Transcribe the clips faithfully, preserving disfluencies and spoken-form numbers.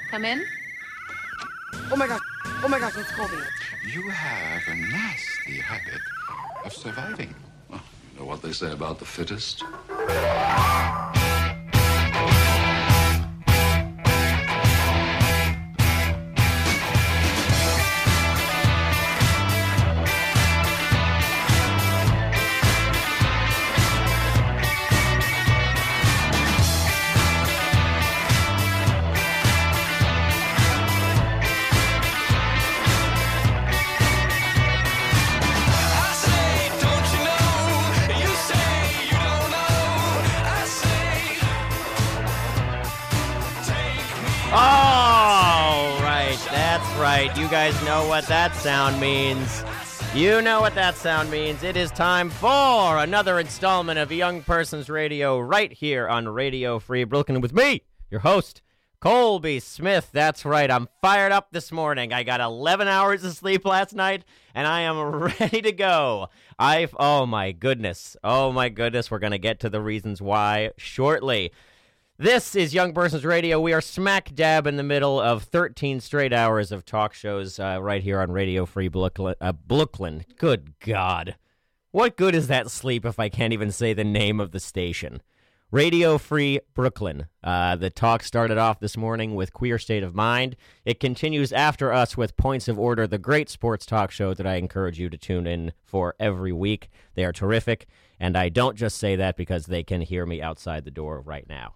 Come in. Oh my gosh. Oh my gosh, it's Colby. You have a nasty habit of surviving. Well, you know what they say about the fittest? Right, you guys know what that sound means. You know what that sound means. It is time for another installment of Young Persons Radio right here on Radio Free Brooklyn with me, your host, Colby Smith. That's right, I'm fired up this morning. I got eleven hours of sleep last night, and I am ready to go. I've, oh my goodness, oh my goodness, we're going to get to the reasons why shortly. This is Young Persons Radio. We are smack dab in the middle of thirteen straight hours of talk shows uh, right here on Radio Free Brooklyn. Uh, Brooklyn. Good God. What good is that sleep if I can't even say the name of the station? Radio Free Brooklyn. Uh, the talk started off this morning with Queer State of Mind. It continues after us with Points of Order, the great sports talk show that I encourage you to tune in for every week. They are terrific, and I don't just say that because they can hear me outside the door right now.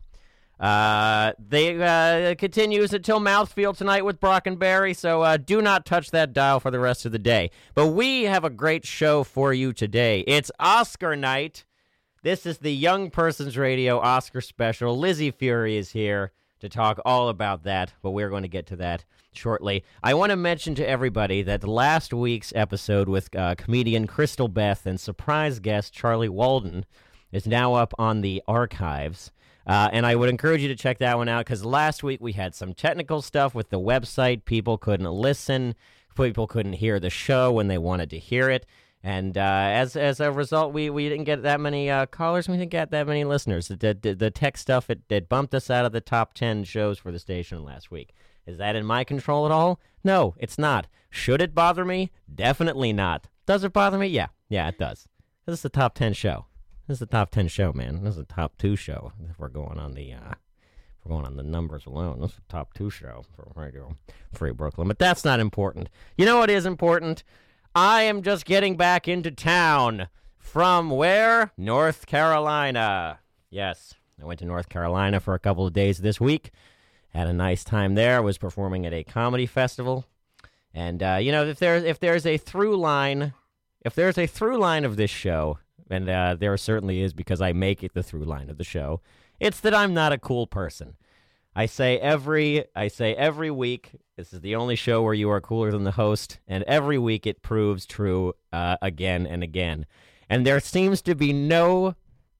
Uh, they uh, continues until Mouthfeel tonight with Brock and Barry, so uh, do not touch that dial for the rest of the day. But we have a great show for you today. It's Oscar night. This is the Young Persons Radio Oscar special. Lizzie Fury is here to talk all about that, but we're going to get to that shortly. I want to mention to everybody that last week's episode with uh, comedian Crystal Beth and surprise guest Charlie Walden is now up on the archives. Uh, and I would encourage you to check that one out because last week we had some technical stuff with the website. People couldn't listen. People couldn't hear the show when they wanted to hear it. And uh, as as a result, we, we didn't get that many uh, callers. We didn't get that many listeners. The, the, the tech stuff, it, it bumped us out of the top ten shows for the station last week. Is that in my control at all? No, it's not. Should it bother me? Definitely not. Does it bother me? Yeah. Yeah, it does. This is the top ten show. This is the top ten show, man. This is the top two show. If we're going on the, uh, if we're going on the numbers alone, this is the top two show for Radio Free Brooklyn. But that's not important. You know what is important? I am just getting back into town from where? North Carolina. Yes, I went to North Carolina for a couple of days this week. Had a nice time there. Was performing at a comedy festival, and uh, you know, if there's if there's a through line, if there's a through line of this show. And uh, there certainly is because I make it the through line of the show. It's that I'm not a cool person. I say every I say every week, this is the only show where you are cooler than the host, and every week it proves true uh, again and again. And there seems to be no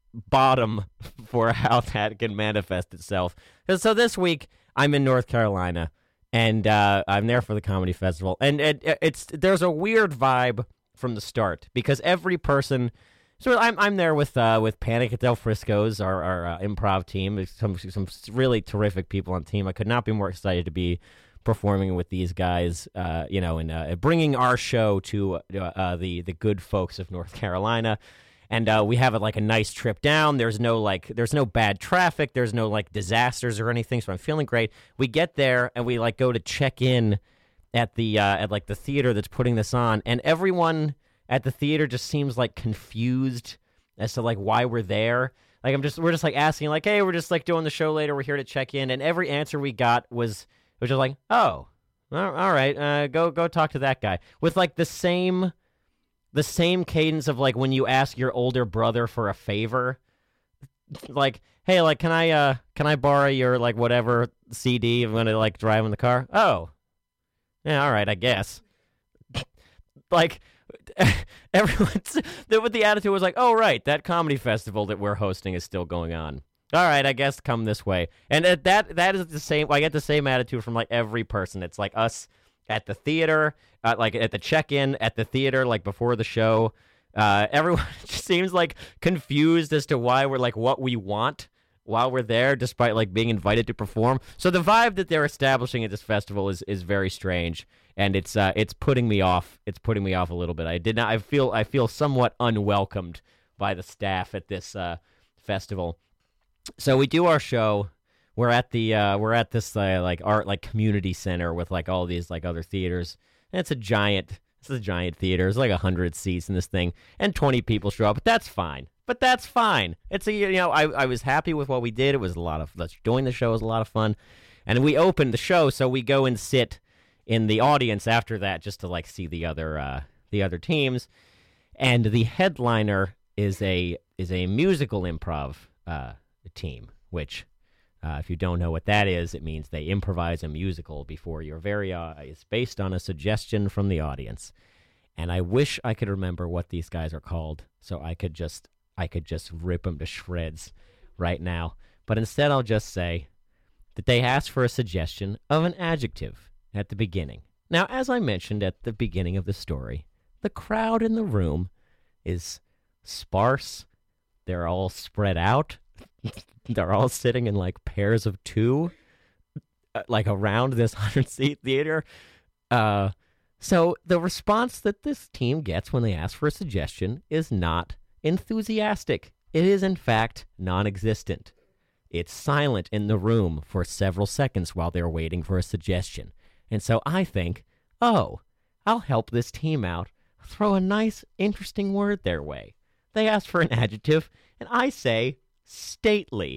bottom for how that can manifest itself. So this week, I'm in North Carolina, and uh, I'm there for the comedy festival. And it, it's there's a weird vibe from the start because every person... So I'm I'm there with uh, with Panic at Del Frisco's, our, our uh, improv team. Some some really terrific people on the team. I could not be more excited to be performing with these guys, uh, you know, and uh, bringing our show to uh, uh, the the good folks of North Carolina. And uh, we have a, like a nice trip down. There's no like there's no bad traffic. There's no like disasters or anything. So I'm feeling great. We get there and we like go to check in at the uh, at like the theater that's putting this on, and everyone at the theater just seems like confused as to like why we're there. Like I'm just we're just like asking like, hey, we're just like doing the show later. We're here to check in, and every answer we got was was just like, oh, all right, uh, go go talk to that guy with like the same the same cadence of like when you ask your older brother for a favor, like, hey, like can I uh can I borrow your like whatever C D? I'm gonna like drive in the car. Oh, yeah, all right, I guess. Like. Everyone's with the attitude was like, oh right, that comedy festival that we're hosting is still going on. All right, I guess come this way. And that that is the same. I get the same attitude from like every person. It's like us at the theater, uh, like at the check-in at the theater, like before the show. Uh, everyone just seems like confused as to why we're like what we want. while we're there, despite like being invited to perform. So the vibe that they're establishing at this festival is is very strange, and it's uh, it's putting me off. It's putting me off a little bit. I did not. I feel I feel somewhat unwelcomed by the staff at this uh, festival. So we do our show. We're at the uh, we're at this uh, like art like community center with like all these like other theaters. And it's a giant. It's a giant theater. There's like a hundred seats in this thing, and twenty people show up. But that's fine. But that's fine. It's a you know I I was happy with what we did. It was a lot of doing the show was a lot of fun, and we opened the show, so we go and sit in the audience after that just to like see the other uh, the other teams, and the headliner is a is a musical improv uh, team, which. Uh, if you don't know what that is, it means they improvise a musical before your very eyes based on a suggestion from the audience. And I wish I could remember what these guys are called so I could just I could just rip them to shreds right now. But instead I'll just say that they asked for a suggestion of an adjective at the beginning. Now, as I mentioned at the beginning of the story, the crowd in the room is sparse. They're all spread out. They're all sitting in like pairs of two, uh, like around this hundred-seat theater. Uh, so the response that this team gets when they ask for a suggestion is not enthusiastic. It is, in fact, non-existent. It's silent in the room for several seconds while they're waiting for a suggestion. And so I think, oh, I'll help this team out. Throw a nice, interesting word their way. They ask for an adjective, and I say... stately,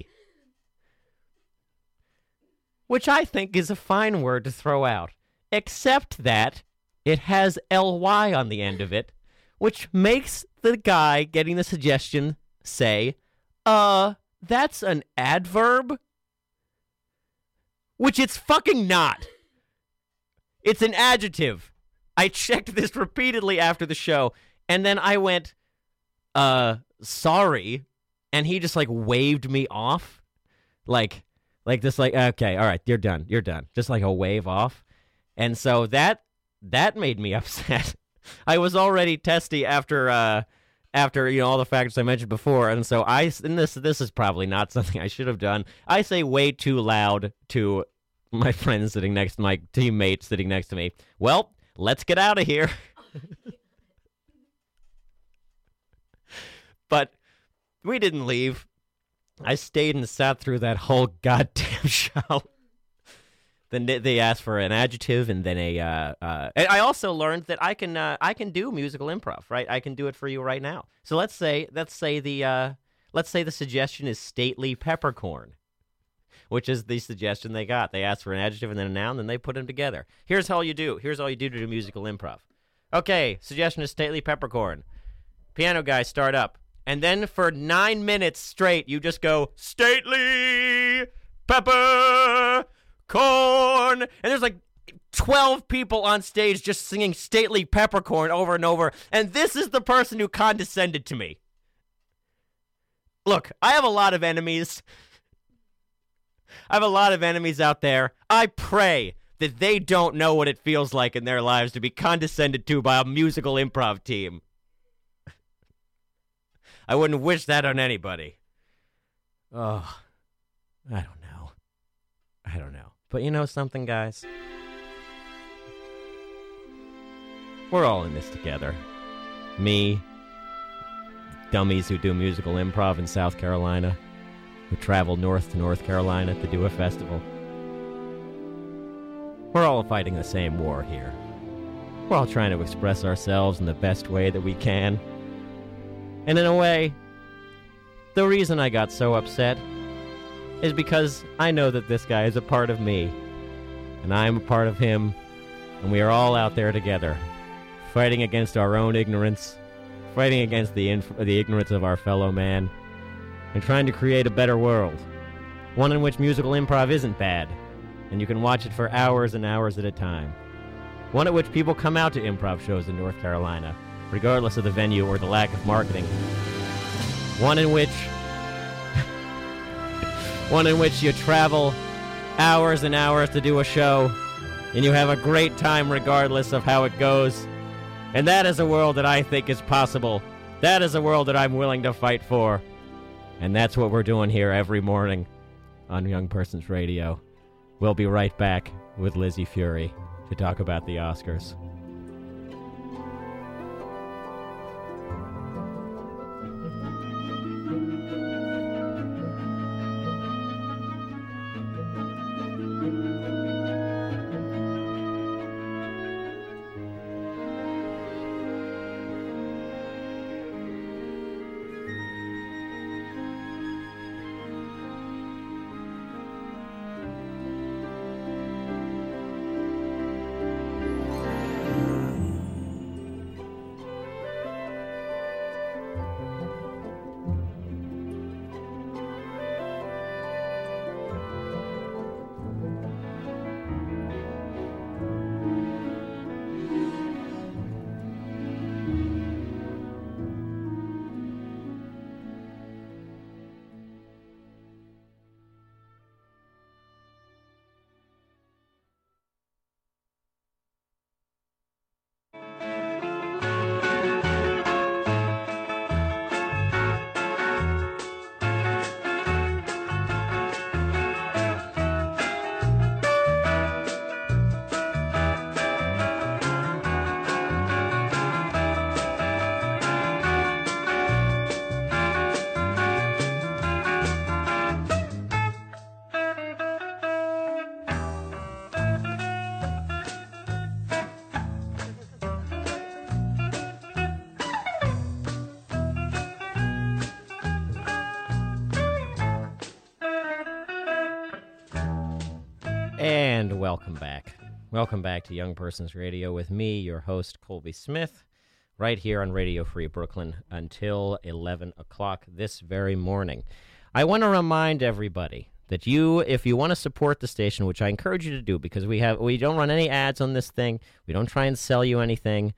which I think is a fine word to throw out, except that it has L Y on the end of it, which makes the guy getting the suggestion say, uh, that's an adverb? Which it's fucking not. It's an adjective. I checked this repeatedly after the show, and then I went, uh, sorry, and he just, like, waved me off. Like, like this, like, okay, all right, you're done, you're done. Just like a wave off. And so that, that made me upset. I was already testy after, uh, after, you know, all the factors I mentioned before. And so I, and this, this is probably not something I should have done. I say way too loud to my friend sitting next to my teammate sitting next to me. Well, let's get out of here. But we didn't leave. I stayed and sat through that whole goddamn show. Then they asked for an adjective, and then a. Uh, uh, and I also learned that I can uh, I can do musical improv, right? I can do it for you right now. So let's say let's say the uh, let's say the suggestion is stately peppercorn, which is the suggestion they got. They asked for an adjective and then a noun, then they put them together. Here's all you do. Here's all you do to do musical improv. Okay, suggestion is stately peppercorn. Piano guy, start up. And then for nine minutes straight, you just go, stately pepper corn. And there's like twelve people on stage just singing stately peppercorn over and over. And this is the person who condescended to me. Look, I have a lot of enemies. I have a lot of enemies out there. I pray that they don't know what it feels like in their lives to be condescended to by a musical improv team. I wouldn't wish that on anybody. Oh, I don't know. I don't know. But you know something, guys? We're all in this together. Me, dummies who do musical improv in South Carolina, who travel north to North Carolina to do a festival. We're all fighting the same war here. We're all trying to express ourselves in the best way that we can. And in a way, the reason I got so upset is because I know that this guy is a part of me, and I'm a part of him, and we are all out there together, fighting against our own ignorance, fighting against the inf- the ignorance of our fellow man, and trying to create a better world, one in which musical improv isn't bad, and you can watch it for hours and hours at a time, one at which people come out to improv shows in North Carolina, regardless of the venue or the lack of marketing. One in which one in which you travel hours and hours to do a show, and you have a great time regardless of how it goes. And that is a world that I think is possible. That is a world that I'm willing to fight for. And that's what we're doing here every morning on Young Persons Radio. We'll be right back with Lizzie Fury to talk about the Oscars. And welcome back. Welcome back to Young Persons Radio with me, your host, Colby Smith, right here on Radio Free Brooklyn until eleven o'clock this very morning. I want to remind everybody that you, if you want to support the station, which I encourage you to do, because we have we don't run any ads on this thing, we don't try and sell you anything.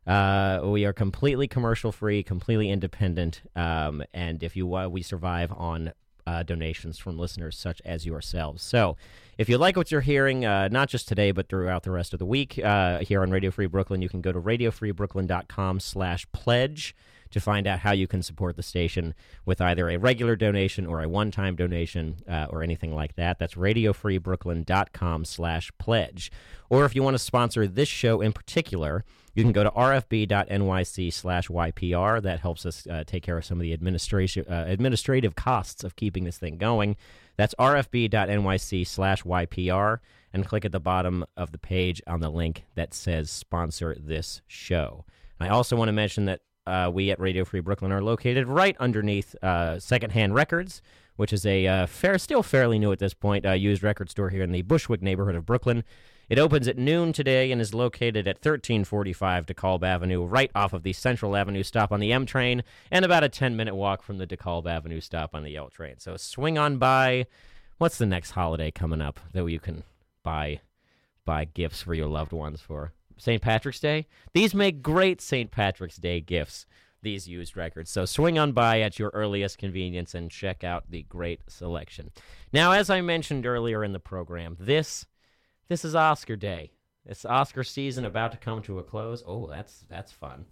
Uh, we are completely commercial-free, completely independent, um, and if you uh, we survive on uh, donations from listeners such as yourselves. So, if you like what you're hearing, uh, not just today, but throughout the rest of the week, uh, here on Radio Free Brooklyn, you can go to radiofreebrooklyn.com slash pledge to find out how you can support the station with either a regular donation or a one-time donation uh, or anything like that. That's radiofreebrooklyn.com slash pledge. Or if you want to sponsor this show in particular, you can go to rfb.nyc slash YPR. That helps us uh, take care of some of the administration, uh, administrative costs of keeping this thing going. That's rfb.nyc slash YPR, and click at the bottom of the page on the link that says sponsor this show. And I also want to mention that uh, we at Radio Free Brooklyn are located right underneath uh, Secondhand Records, which is a uh, fair, still fairly new at this point, uh, used record store here in the Bushwick neighborhood of Brooklyn. It opens at noon today and is located at thirteen forty-five DeKalb Avenue, right off of the Central Avenue stop on the M train, and about a ten-minute walk from the DeKalb Avenue stop on the L train. So swing on by. What's the next holiday coming up that you can buy buy gifts for your loved ones for? Saint Patrick's Day? These make great Saint Patrick's Day gifts, these used records. So swing on by at your earliest convenience and check out the great selection. Now, as I mentioned earlier in the program, this... This is Oscar Day. It's Oscar season about to come to a close. Oh, that's that's fun.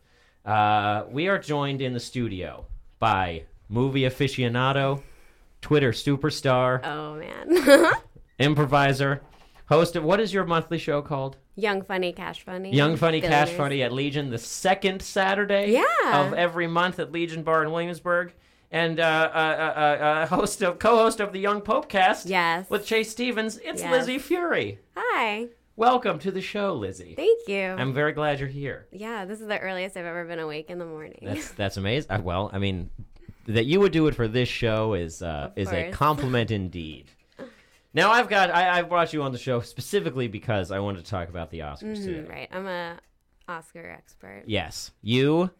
Uh, we are joined in the studio by movie aficionado, Twitter superstar, oh man, improviser, host of, what is your monthly show called? Young Funny Cash Funny. Young Funny Cash Funny at Legion, the second Saturday yeah. of every month at Legion Bar in Williamsburg. And uh, uh, uh, uh, host of, co-host of the Young Popecast yes. with Chase Stevens, it's yes. Lizzie Fury. Hi. Welcome to the show, Lizzie. Thank you. I'm very glad you're here. Yeah, this is the earliest I've ever been awake in the morning. That's that's amazing. Uh, well, I mean, that you would do it for this show is uh, is a compliment indeed. Now, I've got I, I brought you on the show specifically because I wanted to talk about the Oscars mm-hmm, today. Right, I'm a Oscar expert. Yes, you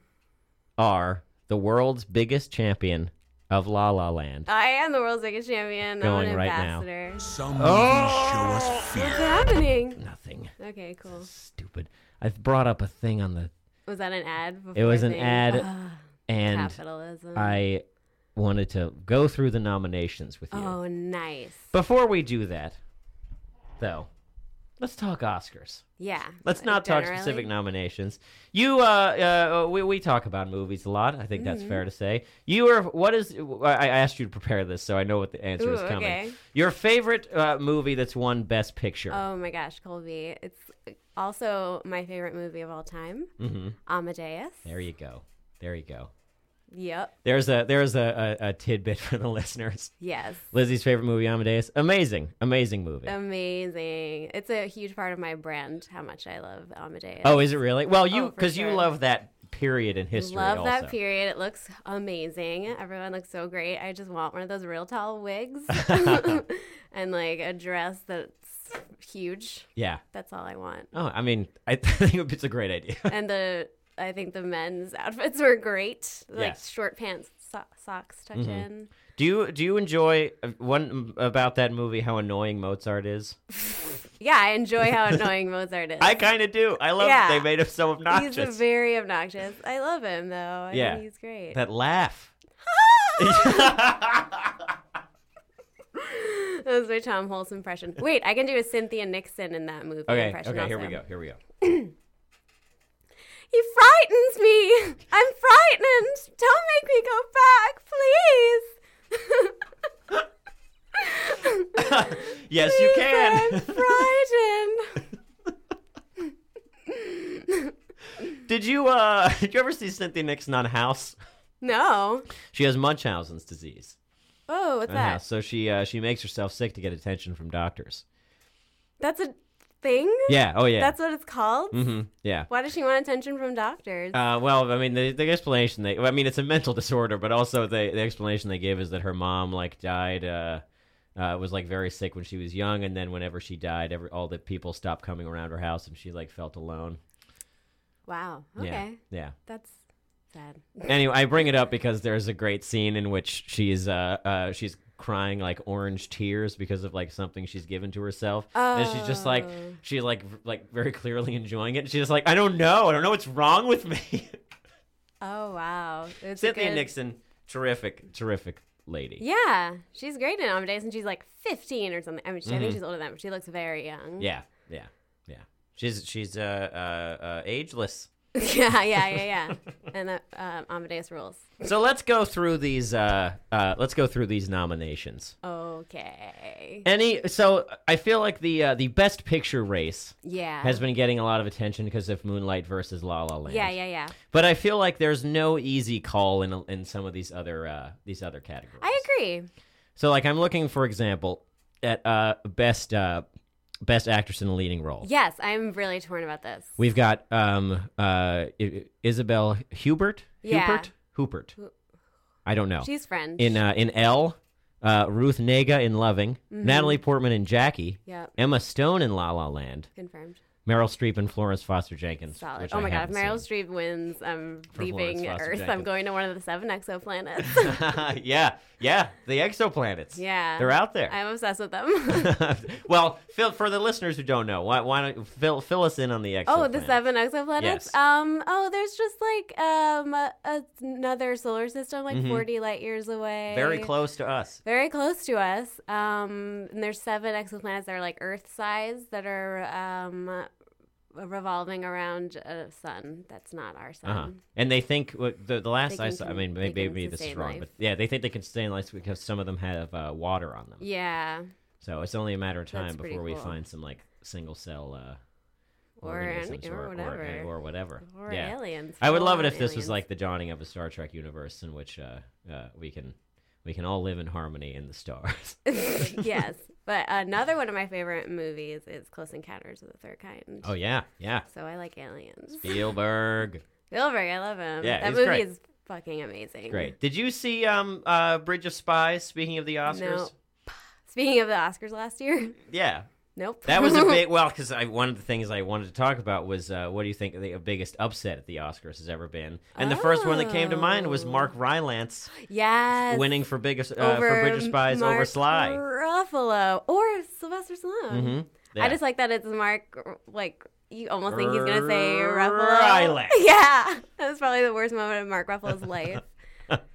are the world's biggest champion of La La Land. I am the world's biggest champion. Going I'm an right ambassador. now. Some movies oh! show us fear. What's happening? Nothing. Okay, cool. Stupid. I've brought up a thing on the... Was that an ad? It was an thing? ad, Ugh, and capitalism. I wanted to go through the nominations with you. Oh, nice. Before we do that, though, let's talk Oscars. Yeah. Let's like, not talk generally. specific nominations. You, uh, uh, we we talk about movies a lot. I think that's Mm-hmm. fair to say. You are. What is? I I asked you to prepare this, so I know what the answer Ooh, is coming. okay. Your favorite uh, movie that's won Best Picture. Oh my gosh, Colby. It's also my favorite movie of all time. Mm-hmm. Amadeus. There you go. There you go. Yep. There's a there's a, a, a tidbit for the listeners. Yes. Lizzie's favorite movie, Amadeus. Amazing, amazing movie. Amazing. It's a huge part of my brand, how much I love Amadeus. oh, is it really? Well, you Oh, for because you sure. love that period in history. Love also. that period. It looks amazing. Everyone looks so great. I just want one of those real tall wigs and like a dress that's huge. Yeah. That's all I want. Oh, I mean, I think it's a great idea. And the I think the men's outfits were great. Like Yes. short pants, so- socks tuck Mhm. in. Do you do you enjoy uh, one about that movie? How annoying Mozart is. Yeah, I enjoy how annoying Mozart is. I kind of do. I love Yeah. that they made him so obnoxious. He's very obnoxious. I love him though. I Yeah. think he's great. That laugh. That was my Tom Hulce impression. Wait, I can do a Cynthia Nixon in that movie Okay. impression. Okay. Here also. we go. Here we go. He frightens me. I'm frightened. Don't make me go back, please. Yes, you Please, can. I'm frightened. Did you uh did you ever see Cynthia Nixon on House? No. She has Munchausen's disease. Oh, what's on that? House. So she uh, she makes herself sick to get attention from doctors. That's a thing? Yeah. Oh yeah. That's what it's called? Mm-hmm. Yeah. Why does she want attention from doctors? Uh, well, I mean, the, the explanation they, I mean, it's a mental disorder, but also the, the explanation they give is that her mom, like, died, uh, uh, was, like, very sick when she was young, and then whenever she died, every, all the people stopped coming around her house, and she, like, felt alone. Wow. Okay. Yeah. Yeah. That's sad. Anyway, I bring it up because there's a great scene in which she's, uh, uh, she's crying, like, orange tears because of, like, something she's given to herself. And she's just, like, Oh. she's, like, v- like, very clearly enjoying it. She's just like, I don't know. I don't know what's wrong with me. Oh, wow. It's a Cynthia good- Nixon, terrific, terrific lady. Yeah, she's great in Amadeus, and she's like fifteen or something. I mean, she, I Mhm. think she's older than that, but she looks very young. Yeah, yeah, yeah. She's she's uh uh, uh ageless. yeah, yeah, yeah, yeah. And that um, Amadeus rules. So let's go through these uh uh let's go through these nominations. Okay. Any so I feel like the uh, the best picture race Yeah. has been getting a lot of attention because of Moonlight versus La La Land. Yeah, yeah, yeah. But I feel like there's no easy call in in some of these other uh these other categories. I agree. So like I'm looking for example at uh best uh best actress in a leading role. Yes, I'm really torn about this. We've got um, uh, I- Isabel Hubert. Yeah. Hubert. Hubert. I don't know. She's French. In uh, in Elle, uh, Ruth Nega in Loving, Mm-hmm. Natalie Portman in Jackie, Yep, Emma Stone in La La Land, confirmed. Meryl Streep and Florence Foster Jenkins. Solid. Which Oh I my god, if haven't Meryl seen. Streep wins, I'm For leaving Florence Foster Earth. I'm Jenkins. going to one of the seven exoplanets. yeah, yeah, the exoplanets. yeah. They're out there. I'm obsessed with them. well, Phil, for the listeners who don't know, why, why don't fill fill us in on the exoplanets? Oh, the seven exoplanets. Yes. Um. Oh, there's just like um a, another solar system, like Mhm. forty light years away. Very close to us. Very close to us. Um. And there's seven exoplanets that are like Earth size that are um revolving around a sun that's not our sun. Uh-huh. And they think what the the last They I can saw. I con- mean, they maybe, can maybe this is sustain wrong, life. but yeah, they think they can stay in life because some of them have uh, water on them. Yeah. So it's only a matter of time That's pretty before we cool. find some like single cell uh, Or organisms any- or or, whatever. or, or whatever. Or yeah. aliens. I would love it full-on if this was aliens. like the dawning of a Star Trek universe in which uh, uh, we can we can all live in harmony in the stars. Yes. But another one of my favorite movies is Close Encounters of the Third Kind. oh yeah, yeah. So I like aliens. Spielberg. Spielberg, I love him. Yeah, that he's movie great. is fucking amazing. Great. Did you see um uh Bridge of Spies? Speaking of the Oscars. No. Speaking of the Oscars last year, Yeah. nope. That was a big well because I one of the things I wanted to talk about was uh, what do you think the biggest upset at the Oscars has ever been? And the first one that came to mind was Oh. Mark Rylance yes. winning for biggest uh, over for Bridge of Spies Mark over Sly. Ruffalo or Sylvester Stallone. Mm-hmm. Yeah. I just like that it's Mark. Like you almost think he's gonna say Ruffalo. Rylance. Yeah, that was probably the worst moment of Mark Ruffalo's life.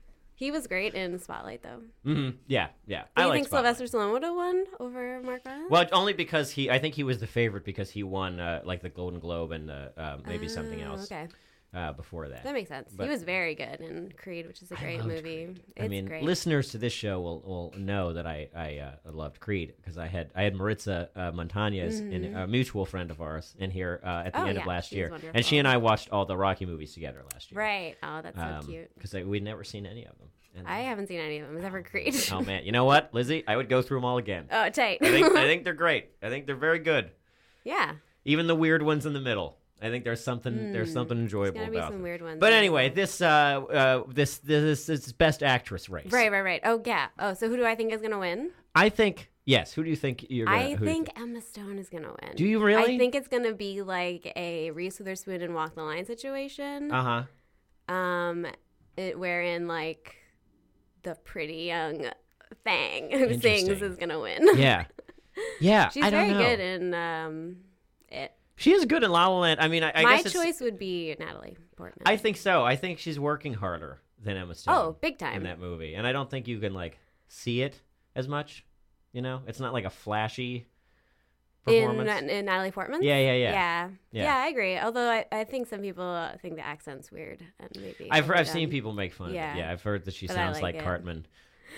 He was great in Spotlight, though. Mm-hmm. Yeah, yeah. Do I you like think Spotlight. Sylvester Stallone would have won over Mark Rylance? Well, only because he, I think he was the favorite because he won uh, like the Golden Globe and the, uh, maybe something Oh, else Okay, uh, before that. that makes sense. But- he was very good in Creed, which is a I great loved movie. Creed. It's I mean, great. listeners to this show will, will know that I I uh, loved Creed because I had I had Maritza uh, Montañez, in, a mutual friend of ours, in here uh, at the Mm-hmm. Oh, end of yeah, last she's year, wonderful. and she and I watched all the Rocky movies together last year. Right. Oh, that's so cute. Because we'd never seen any of them. And- I haven't seen any of them except for Creed. oh man, you know what, Lizzie? I would go through them all again. Oh, tight. I think I think they're great. I think they're very good. yeah. Even the weird ones in the middle. I think there's something there's something enjoyable There's gonna be about some them. weird ones. But in anyway, there. this uh, uh this this this best actress race. Right, right, right. Oh, yeah. Oh, so who do I think is gonna win? I think yes. Who do you think you're gonna? I who do you think Emma Stone is gonna win. Do you really? I think it's gonna be like a Reese Witherspoon and Walk the Line situation. Uh huh. Um, it, wherein like the pretty young Fang who sings Interesting. is gonna win. Yeah. Yeah. She's I don't very know. good in um, it. She is good in La La Land. I mean, I, I My guess it's, choice would be Natalie Portman. I think so. I think she's working harder than Emma Stone. Oh, big time. in that movie, and I don't think you can like see it as much. You know, it's not like a flashy in, performance. in Natalie Portman. Yeah, yeah, yeah. yeah, Yeah. yeah. I agree. Although I, I think some people uh, think the accent's weird and maybe I've I've overdone. seen people make fun Yeah. of it. Yeah, I've heard that she But I sounds like like it. Cartman,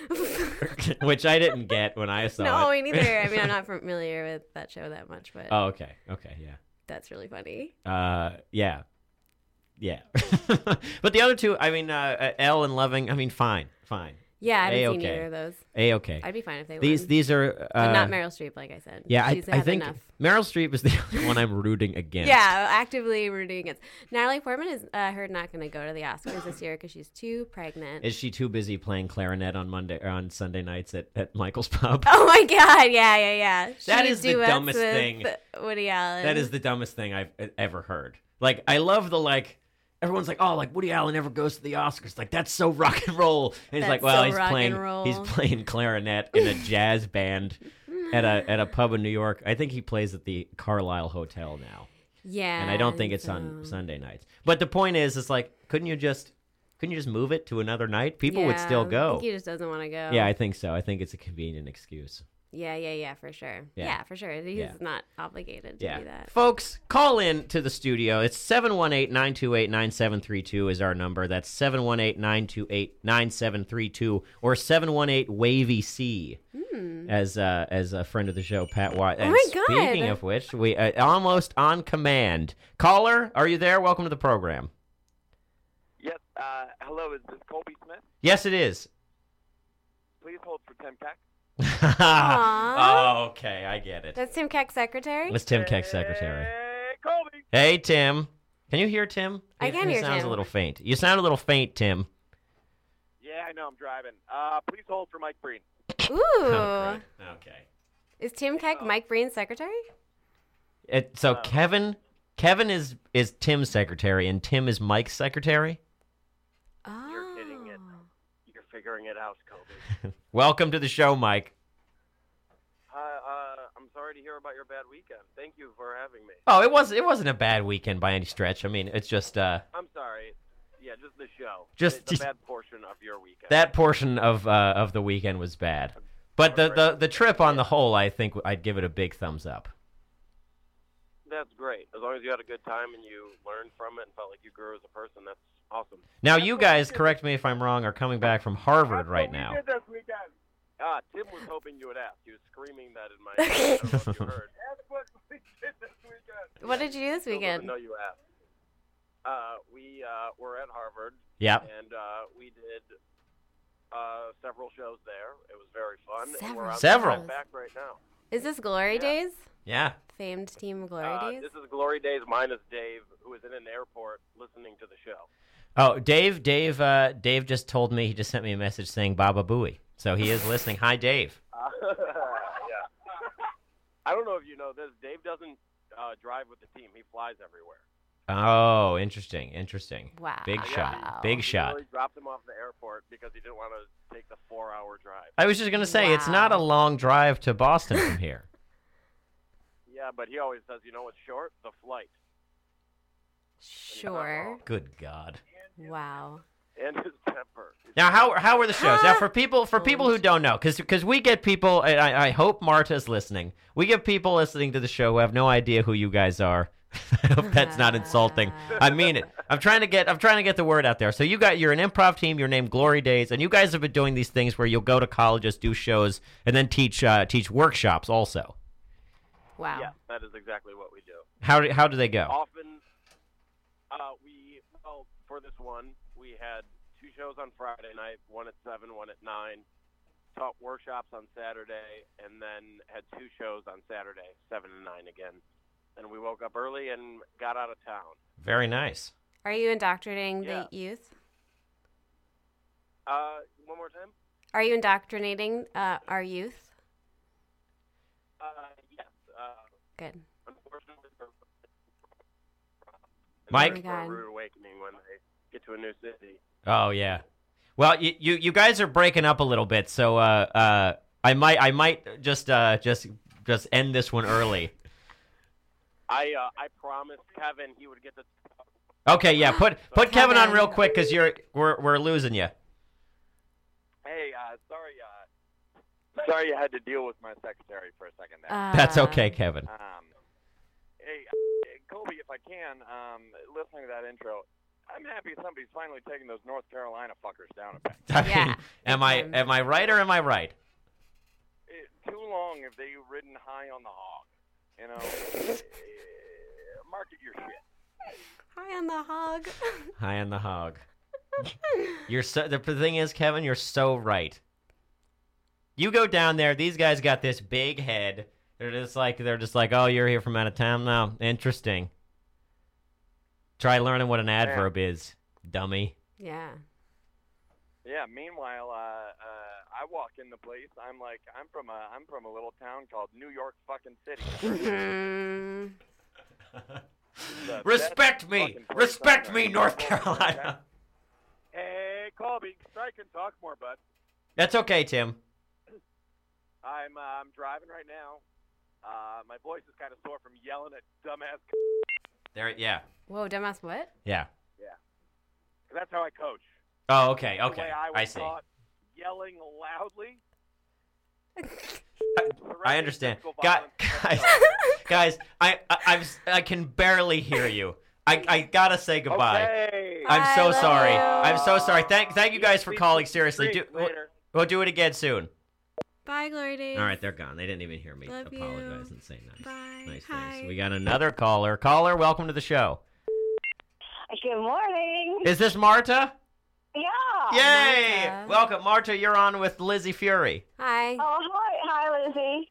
which I didn't get when I saw No, it. me neither. I mean, I'm not familiar with that show that much, but Oh, okay, okay, yeah. that's really funny. Uh, yeah, yeah. But the other two, I mean, uh, Elle and Loving, I mean, fine, fine, Yeah, I haven't A-okay. seen either of those. a okay. I'd be fine if they These won. these are uh, but not Meryl Streep, like I said. Yeah, I, She's I had think enough. Meryl Streep is the only one I'm rooting against. Yeah, actively rooting against. Natalie Portman is uh, her not going to go to the Oscars this year because she's too pregnant. Is she too busy playing clarinet on Monday or on Sunday nights at, at Michael's Pub? Oh my God! Yeah, yeah, yeah. That She is the duets dumbest with thing. Woody Allen. That is the dumbest thing I've e- ever heard. Like, I love the like. Everyone's like, oh, like Woody Allen never goes to the Oscars. Like, that's so rock and roll. And he's like, That's well, so he's rock playing and roll. he's playing clarinet in a jazz band at a at a pub in New York. I think he plays at the Carlisle Hotel now, Yeah, and I don't think it's on so- Sunday nights. But the point is, it's like, couldn't you just couldn't you just move it to another night? People would Yeah, still I go. think he just doesn't want to go. Yeah, I think so. I think it's a convenient excuse. Yeah, yeah, yeah, for sure. Yeah. Yeah, for sure. He's Yeah. not obligated to Yeah. do that. Folks, call in to the studio. It's seven one eight, nine two eight, nine seven three two is our number. That's seven one eight, nine two eight, nine seven three two or seven one eight, wavy C. As uh, as a friend of the show, Pat White. And Hmm. my God. speaking of which, we uh, almost on command. Caller, are you there? Welcome to the program. Yes. Uh, hello, is this Colby Smith? Yes, it is. Please hold for Tim Keck. oh, okay, I get it. That's Tim Keck's secretary? It's Tim Keck's secretary. Hey, Colby. Hey, Tim. Can you hear Tim? I He- can he hear sounds Tim. a little faint. You sound a little faint, Tim. Yeah, I know I'm driving. Uh, please hold for Mike Breen. Ooh. Oh, great. Okay. Is Tim Keck Mike Breen's secretary? It, so Kevin, Kevin is is Tim's secretary, and Tim is Mike's secretary. Oh. You're hitting it. You're figuring it out, Colby. Welcome to the show, Mike. Uh, uh, I'm sorry to hear about your bad weekend. Thank you for having me. Oh, it was it wasn't a bad weekend by any stretch. I mean, it's just uh, I'm sorry. Yeah, just the show. Just- the just- bad portion of your weekend. that portion of uh, of the weekend was bad, but the, the the trip on the whole, I think I'd give it a big thumbs up. That's great. As long as you had a good time and you learned from it and felt like you grew as a person, that's awesome. Now, you guys, correct me if I'm wrong, are coming back from Harvard right now. this weekend. Ah, Tim was hoping you would ask. He was screaming that in my ear. I don't know if you heard. That's what we did this weekend. What did you do this Still doesn't weekend? know you asked. Uh, we uh, were at Harvard, Yep. and uh, we did uh, several shows there. It was very fun. and we're on Several. the way back right now. Is this Glory Yeah. Days? Yeah. Famed team Glory Uh, Days? this is Glory Days minus Dave, who is in an airport listening to the show. Oh, Dave, Dave, uh, Dave just told me, he just sent me a message saying Baba Booey. So he is listening. Hi, Dave. Uh, yeah. I don't know if you know this. Dave doesn't uh, drive with the team. He flies everywhere. Oh, interesting, interesting. Wow. Big shot, big He shot. really dropped him off the airport because he didn't want to take the four-hour drive. I was just going to say, it's not a Wow. long drive to Boston from here. Yeah, but he always says, you know what's short? The flight. Sure. Good God. Wow. and his temper. Now, how how were the shows? Now, for people for people who don't know, because because we get people. I, I hope Marta's listening. We get people listening to the show who have no idea who you guys are. I hope that's not insulting. I mean it. I'm trying to get I'm trying to get the word out there. So you got you're an improv team. You're named Glory Days, and you guys have been doing these things where you'll go to colleges, do shows, and then teach uh, teach workshops also. Wow. Yeah, that is exactly what we do. How do, how do they go? Often, uh, we well for this one we had two shows on Friday night, one at seven, one at nine. Taught workshops on Saturday, and then had two shows on Saturday, seven and nine again. And we woke up early and got out of town. Very nice. Are you indoctrinating Yeah. the youth? Uh, one more time? Are you indoctrinating uh, our youth? Uh, yes. Uh, Good. unfortunately, for Mike? it's Oh my a God. rude awakening when they get to a new city. Oh yeah. Well, you, you you guys are breaking up a little bit, so uh uh I might I might just uh just just end this one early. I uh, I promised Kevin he would get to. Okay, yeah. Put put Kevin on Kevin. real quick because you're we're we're losing you. Hey, uh, sorry, uh, sorry you had to deal with my secretary for a second there. Uh, That's okay, Kevin. Um, hey, uh, Colby, if I can, um, listening to that intro, I'm happy somebody's finally taking those North Carolina fuckers down a peg. I mean, Yeah, am I big time. am I right or am I right? It, too long have they ridden high on the hog. You know, uh, market your shit. Hi on the hog. High on the hog. You're so the thing is, Kevin, you're so right. You go down there, these guys got this big head. They're just like they're just like, oh, you're here from out of town now. Interesting. Try learning what an adverb is, dummy. Yeah. Yeah. Meanwhile, uh, uh, I walk in the place. I'm like, I'm from a, I'm from a little town called New York fucking City. Mm, The Respect best me, fucking place respect on me, earth. North Carolina. Hey, Colby, strike and talk more, bud. That's okay, Tim. I'm, uh, I'm driving right now. Uh, my voice is kind of sore from yelling at dumbass. There, yeah, whoa, dumbass, what? yeah. That's how I coach. Oh, okay, The okay. way I, was I see. taught, yelling loudly. I understand. Physical Guys, violence. guys, guys, I, I, I'm, s- I can barely hear you. I, I gotta say goodbye. Okay. I'm I so love sorry. you. I'm so sorry. Thank, thank you guys for Speak calling. to the Seriously, do, street we'll, later. we'll do it again soon. Bye, Glory Days. All right, they're gone. They didn't even hear me Love apologize you. and say nice, Bye. nice Hi. things. We got another caller. Caller, welcome to the show. Good morning. Is this Marta? Yeah. Yay! Marta. Welcome, Marta. You're on with Lizzie Fury. Hi. Oh, hi, hi, Lizzie.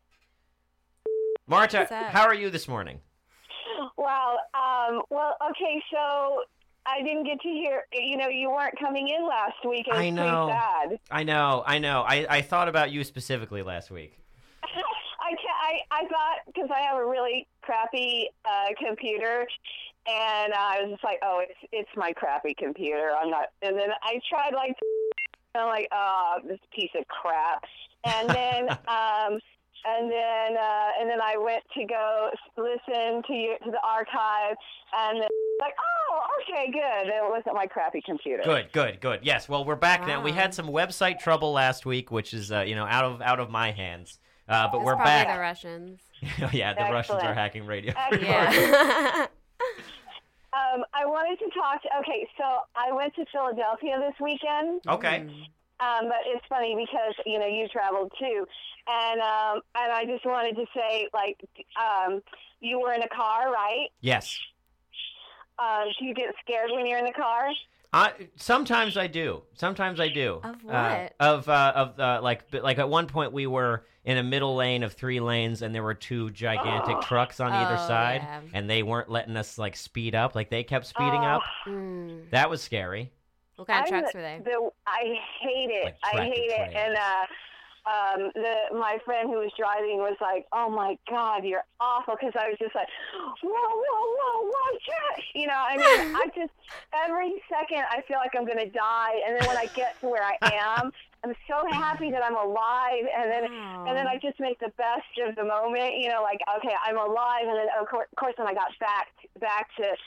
Marta, What's up? how are you this morning? Wow. Um, well, okay, so I didn't get to hear. You know, you weren't coming in last week. It was I know. pretty sad. I know, I know. I, I thought about you specifically last week. I, ca- I I thought because I have a really crappy uh, computer, and I was just like, oh, it's it's my crappy computer. I'm not. And then I tried like, and I'm like, oh, this piece of crap. And then um, and then uh, and then I went to go listen to you to the archive, and then like, oh, okay, good. It wasn't my crappy computer. Good, good, good. Yes. Well, we're back now. We Wow. had some website trouble last week, which is uh, you know out of out of my hands. Uh, but It's we're probably back. the Russians. Yeah, the Russians are Excellent. hacking radio. Excellent. Yeah. Um, I wanted to talk. To, okay, so I went to Philadelphia this weekend. Okay. Um, but it's funny because you know you traveled too, and um, and I just wanted to say like um, you were in a car, right? Yes. Um, do you get scared when you're in the car? I, sometimes I do. Sometimes I do. Of Uh, what? of uh, of uh, like but, like at one point we were in a middle lane of three lanes and there were two gigantic Oh. trucks on either Oh, side yeah. and they weren't letting us like speed up. Like they kept speeding Oh. up. Mm. That was scary. What kind of I'm trucks the- were they? The, I hate it. Like I tractor hate it. trailers. And uh, um, the my friend who was driving was like, "Oh my God, you're awful," because I was just like, "Whoa, whoa, whoa, watch out!" You know, I mean, I just every second I feel like I'm gonna die, and then when I get to where I am, I'm so happy that I'm alive, and then and then I just make the best of the moment. You know, like okay, I'm alive, and then of course, of course when I got back back to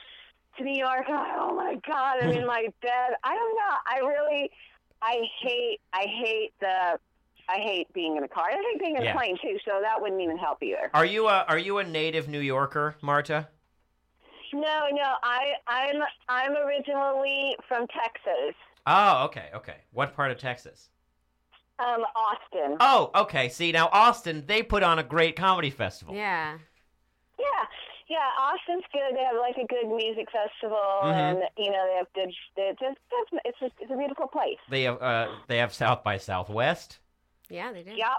to New York. I'm like, oh my God, I'm in my bed. I don't know. I really, I hate, I hate the, I hate being in a car. I hate being in Yeah. a plane too, so that wouldn't even help either. Are you a Are you a native New Yorker, Marta? No, no, I, I'm, I'm originally from Texas, Oh, okay, okay. What part of Texas? um, Austin. Oh, okay. See, now Austin, they put on a great comedy festival. Yeah. Yeah, yeah, Austin's good. They have like a good music festival, Mhm. and you know they have good. They just, it's, it's, just, it's a beautiful place. They have uh, they have South by Southwest. Yeah, they do. Yep.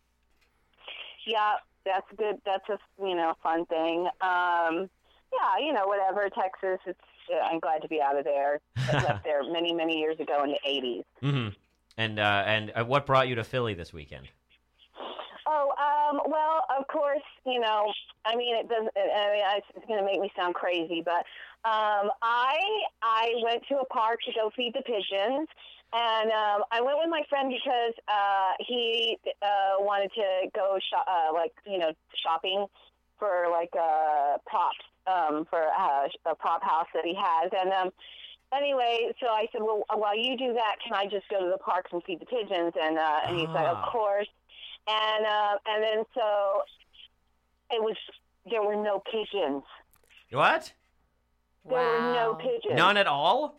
Yep. That's good. That's a you know fun thing. Um, yeah, you know whatever. Texas. It's. Uh, I'm glad to be out of there. I left there many many years ago in the eighties. Mm-hmm. And uh, and uh, what brought you to Philly this weekend? Oh, um, well, of course, you know, I mean, it doesn't, I mean, it's going to make me sound crazy, but um, I I went to a park to go feed the pigeons, and um, I went with my friend because uh, he uh, wanted to go, shop, uh, like, you know, shopping for, like, uh, props, um, for uh, a prop house that he has, and um, anyway, so I said, well, while you do that, can I just go to the parks and feed the pigeons? And, uh, and he said, Ah. of course. And uh, and then so it was there were no pigeons. What? There were no Wow. pigeons. None at all?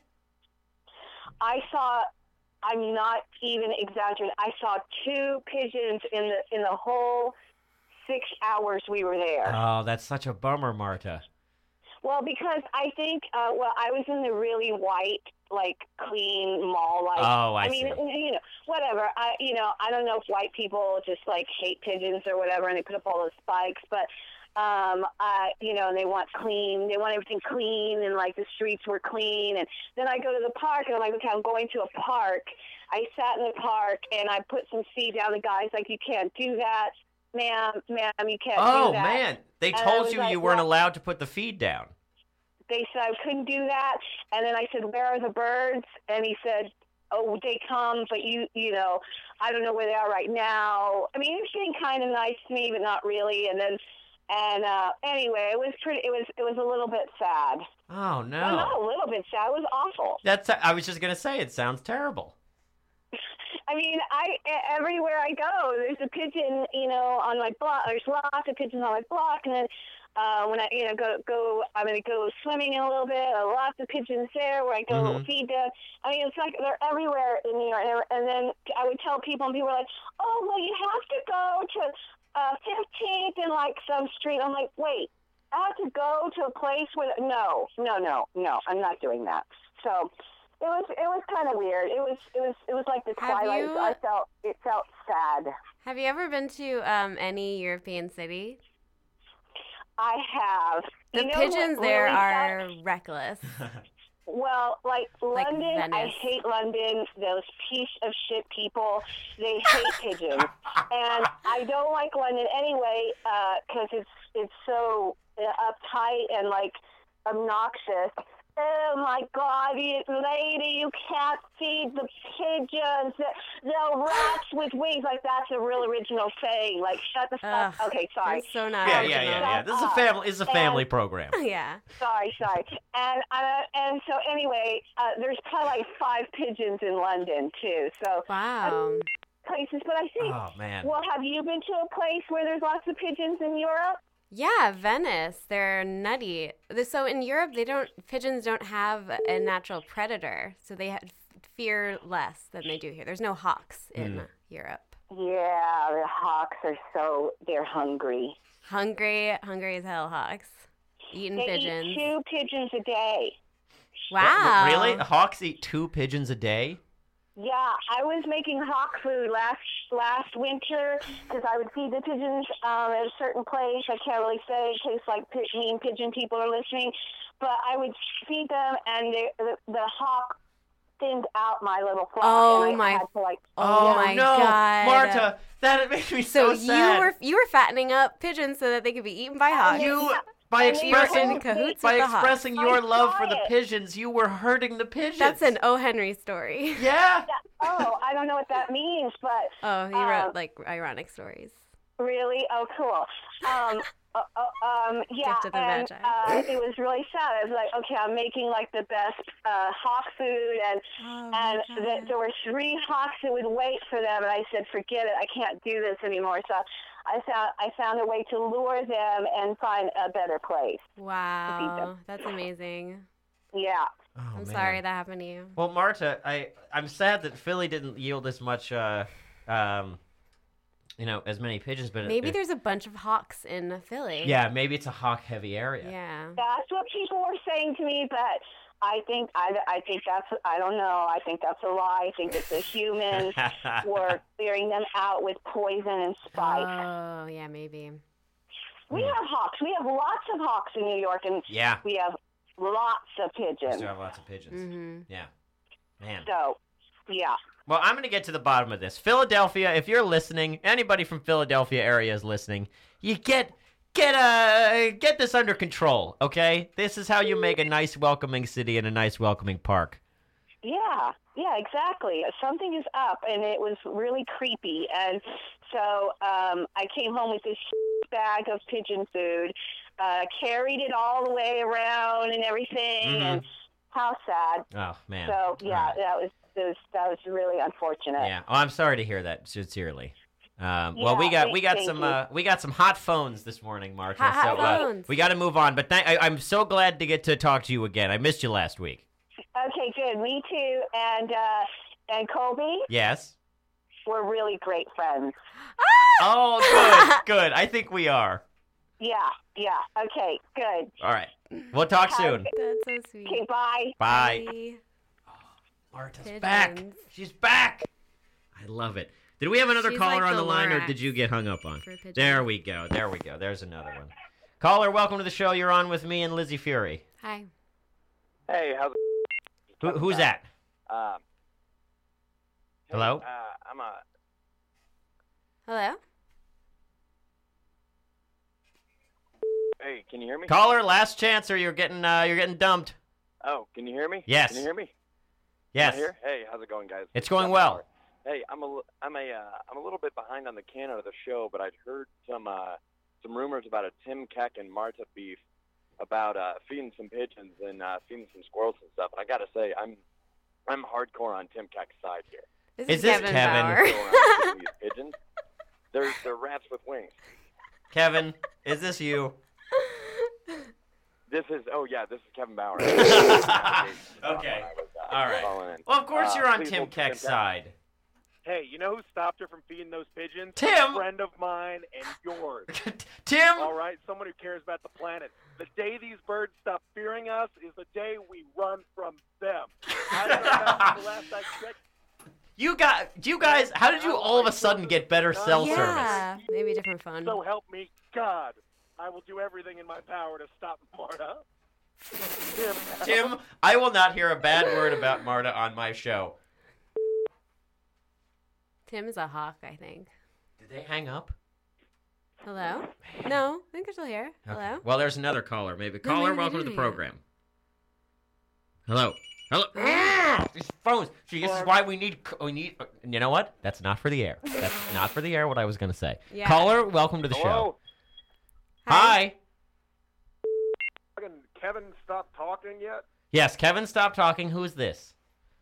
I saw. I'm not even exaggerating. I saw two pigeons in the in the whole six hours we were there. Oh, that's such a bummer, Marta. Well, because I think, uh, well, I was in the really white, like clean mall, like. Oh, I mean, see. you know, whatever. I, you know, I don't know if white people just like hate pigeons or whatever, and they put up all those spikes, but, um, I, you know, and they want clean. They want everything clean, and like the streets were clean. And then I go to the park, and I'm like, okay, I'm going to a park. I sat in the park, and I put some seed down. The guy's like, you can't do that. Ma'am, ma'am, you can't Oh, do that. man. They And I told was you like, you weren't well- allowed to put the feed down. They said I couldn't do that. And then I said, where are the birds? And he said, oh, they come, but you, you know, I don't know where they are right now. I mean, he was being kind of nice to me, but not really. And then, and uh, anyway, it was pretty, it was, it was a little bit sad. Oh, no. Well, not a little bit sad. It was awful. That's. I was just going to say, it sounds terrible. I mean, I everywhere I go, there's a pigeon, you know, on my block. There's lots of pigeons on my block, and then uh, when I, you know, go go, I'm going to go swimming in a little bit. There are lots of pigeons there where I go Mhm. feed them. I mean, it's like they're everywhere in New York. And then I would tell people, and people were like, "Oh, well, you have to go to uh, fifteenth in like some street." I'm like, "Wait, I have to go to a place where no, no, no, no, I'm not doing that." So. It was it was kind of weird. It was it was it was like the Have twilight. you- I felt it felt sad. Have you ever been to um, any European city? I have. The You know pigeons what there really are sucks? reckless. Well, like Like London, I Venice. hate London. Those piece of shit people, they hate pigeons, and I don't like London anyway because it's it's so uh, uptight and like obnoxious. Oh my God, you lady, you can't feed the pigeons. The, the rats with wings. Like, that's a real original saying. Like, shut the fuck. Ugh, Okay, sorry. That's so not Yeah, original. yeah, yeah, yeah. Shut This is a up. family. This is a family And- program. Yeah. Sorry, sorry. And uh, and so anyway, uh, there's probably like five pigeons in London too. So Wow. places, but I think. Oh man. Well, have you been to a place where there's lots of pigeons in Europe? Yeah, Venice. They're nutty. The- So in Europe, they don't pigeons don't have a natural predator, so they ha- fear less than they do here. There's no hawks in Mm. Europe. Yeah, the hawks are so they're hungry. Hungry, hungry as hell hawks. Eating They pigeons. eat two pigeons a day. Wow. Really? Hawks eat two pigeons a day? Yeah, I was making hawk food last last winter because I would feed the pigeons um, at a certain place. I can't really say in case like pi- mean pigeon people are listening, but I would feed them, and they, the the hawk thinned out my little flock. Oh, and I my- had to, like, Oh my no, God. Marta, that makes me So, so, sad. you were you were fattening up pigeons so that they could be eaten by hawks. You by And they were expressing in cahoots by with the hawks. expressing I your love for saw the it. pigeons, you were hurting the pigeons. That's an O. Henry story. Yeah. oh, I don't know what that means, but Oh, he Um, wrote like ironic stories. really, oh, cool. um, uh, uh, um, yeah, Gift of the and Magi. uh, it was really sad. I was like, okay, I'm making like the best uh, hawk food, and Oh, and my th- God. there were three hawks that would wait for them, and I said, forget it, I can't do this anymore. So I found I found a way to lure them and find a better place. Wow, that's amazing. Yeah. Oh, I'm man. sorry that happened to you. Well, Marta, I I'm sad that Philly didn't yield as much, uh, um, you know, as many pigeons. But Maybe it, there's a bunch of hawks in Philly. yeah, maybe it's a hawk-heavy area. Yeah. That's what people were saying to me, but I think I, I think that's I don't know. I think that's a lie. I think that the humans were clearing them out with poison and spite. Oh, yeah, maybe. We have hawks. We have lots of hawks in New York, and Yeah. we have lots of We pigeons. still have lots of pigeons. Mm-hmm. Yeah. Man. So, yeah. Well, I'm going to get to the bottom of this. Philadelphia, if you're listening, anybody from Philadelphia area is listening, you get get uh get this under control, okay? This is how you make a nice welcoming city and a nice welcoming park. Yeah, yeah, exactly. Something is up, and it was really creepy. And so um, I came home with this bag of pigeon food, uh, carried it all the way around and everything, Mhm. and how sad. Oh, man. So yeah, All right. that was, that was that was really unfortunate. Yeah. Oh, I'm sorry to hear that, sincerely. Um, well, we Yeah, got we thank- got thank some you. uh, we got some hot phones this morning, Marta. Hot- hot so uh, phones. we got to move on. But th- I, I'm so glad to get to talk to you again. I missed you last week. Okay, good. Me too. And uh, and Colby, Yes. we're really great friends. Oh, good, good. I think we are. Yeah, yeah. Okay, good. All right. We'll talk Have- soon. That's so sweet. Okay, bye. Bye. Bye. Marta's Pigeons. back. She's back. I love it. Did we have another She's caller like on the the line, or Lorax did you get hung up on? for pigeons. There we go. There we go. There's another one. Caller, welcome to the show. You're on with me and Lizzie Fury. Hi. Hey, how's it? Who, who's that? Um, hey, Hello? Uh, I'm a. Hello? Hey, can you hear me? Caller, last chance, or you're getting uh, you're getting dumped. Oh, can you hear me? Yes. Can you hear me? Yes. Am I here? Hey, how's it going, guys? It's going well. Hey, I'm a, I'm a, uh, I'm a little bit behind on the Canada of the show, but I'd heard some, uh, some rumors about a Tim Keck and Marta beef about uh, feeding some pigeons and uh, feeding some squirrels and stuff. And I gotta say, I'm, I'm hardcore on Tim Keck's side here. This Is is, this Kevin, Kevin? Bauer. Go around feeding these pigeons. They're, they're rats with wings. Kevin, is this you? This is, oh yeah, this is Kevin Bauer. Okay. All All right. Well, of course you're on Tim Keck's side. Hey, you know who stopped her from feeding those pigeons? Tim! A friend of mine and yours. Tim! All right? Someone who cares about the planet. The day these birds stop fearing us is the day we run from them. I don't know, the last I checked, You got, you guys, how did you all of a sudden get better cell service? Yeah, maybe a different phone. so help me God. I will do everything in my power to stop Marta. Tim, Tim, I will not hear a bad word about Marta on my show. Tim's a hawk, I think. Did they hang up? Hello? No, I think they're still here. Okay. Hello? Well, there's another caller. Maybe No, caller, maybe they welcome to didn't the hang up. program. Hello. Hello. Ah, these phones. See, this is why we need. We need. uh, You know what? That's not for the air. That's not for the air. What I was gonna say. Yeah. Caller, welcome to the show. hello? Hi. Fucking Kevin stopped talking yet? Yes, Kevin, stop talking. Who's this?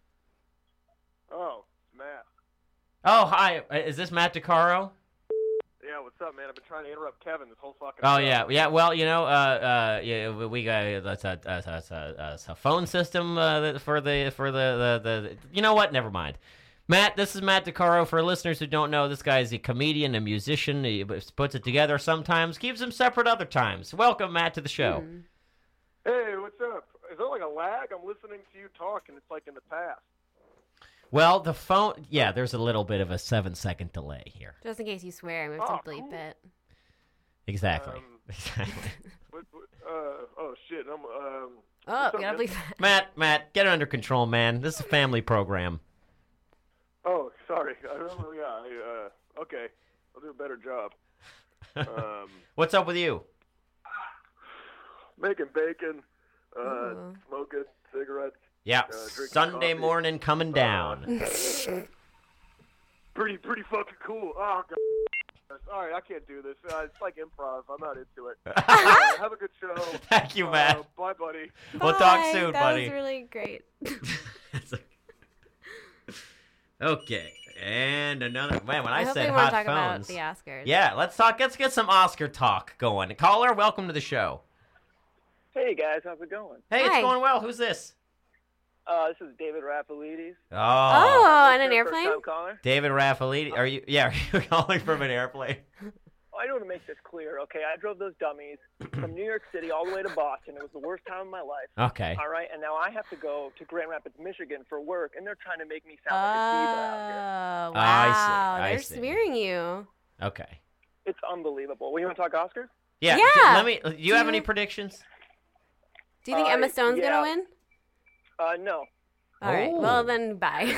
Oh, it's Matt. Oh, hi. Uh, Is this Matt DeCaro? Yeah, what's up, man? I've been trying to interrupt Kevin this whole fucking Oh show. yeah, yeah. Well, you know, uh, uh, yeah, we, we got that's a, that's a, that's a, that's a phone system uh, that- for the for the, the the. You know what? Never mind. Matt, this is Matt DeCaro. For listeners who don't know, this guy is a comedian, a musician. He puts it together sometimes, keeps them separate other times. Welcome, Matt, to the show. Hmm. Hey, what's up? Is there like a lag? I'm listening to you talk, and it's like in the past. Well, the phone, yeah, there's a little bit of a seven second delay here. Just in case you swear, we have Oh, to bleep cool. it. Exactly. Um, Exactly. What, what, uh, oh shit, I'm um. Oh, what's up, you gotta man? bleep that. Matt, Matt, get it under control, man. This is a family program. Oh, sorry. I don't know. Yeah. I, uh, okay. I'll do a better job. Um, What's up with you? making bacon, uh, Ooh. smoking cigarettes. Yeah, Uh, drinking Sunday coffee. morning coming down. Pretty, pretty fucking cool. Oh, God. All right, I can't do this. Uh, it's like improv. I'm not into it. Uh, have a good show. Thank you, Matt. Uh, bye, buddy. We'll talk Bye. soon, that buddy. That was really great. Okay, and another man. When I, I hope said we want hot to talk phones, about the Oscars. yeah, let's talk. Let's get some Oscar talk going. Caller, welcome to the show. Hey guys, how's it going? Hey, it's Hi. going well. Who's this? Uh, this is David Raffalides. Oh, Oh, on an First airplane? time caller. David Raffalidi. Are you? Yeah, are you calling from an airplane? I want to make this clear, okay? I drove those dummies from New York City all the way to Boston. It was the worst time of my life. Okay. All right, and now I have to go to Grand Rapids, Michigan for work, and they're trying to make me sound like a diva out here. Oh, Oh, I see, wow. I They're see. smearing you. Okay. It's unbelievable. Well, you want to talk Oscars? Yeah. Yeah. Let me. Do you have Do any you- predictions? Do you think Uh, Emma Stone's yeah. going to win? Uh, no. All right. Oh. Well, then bye.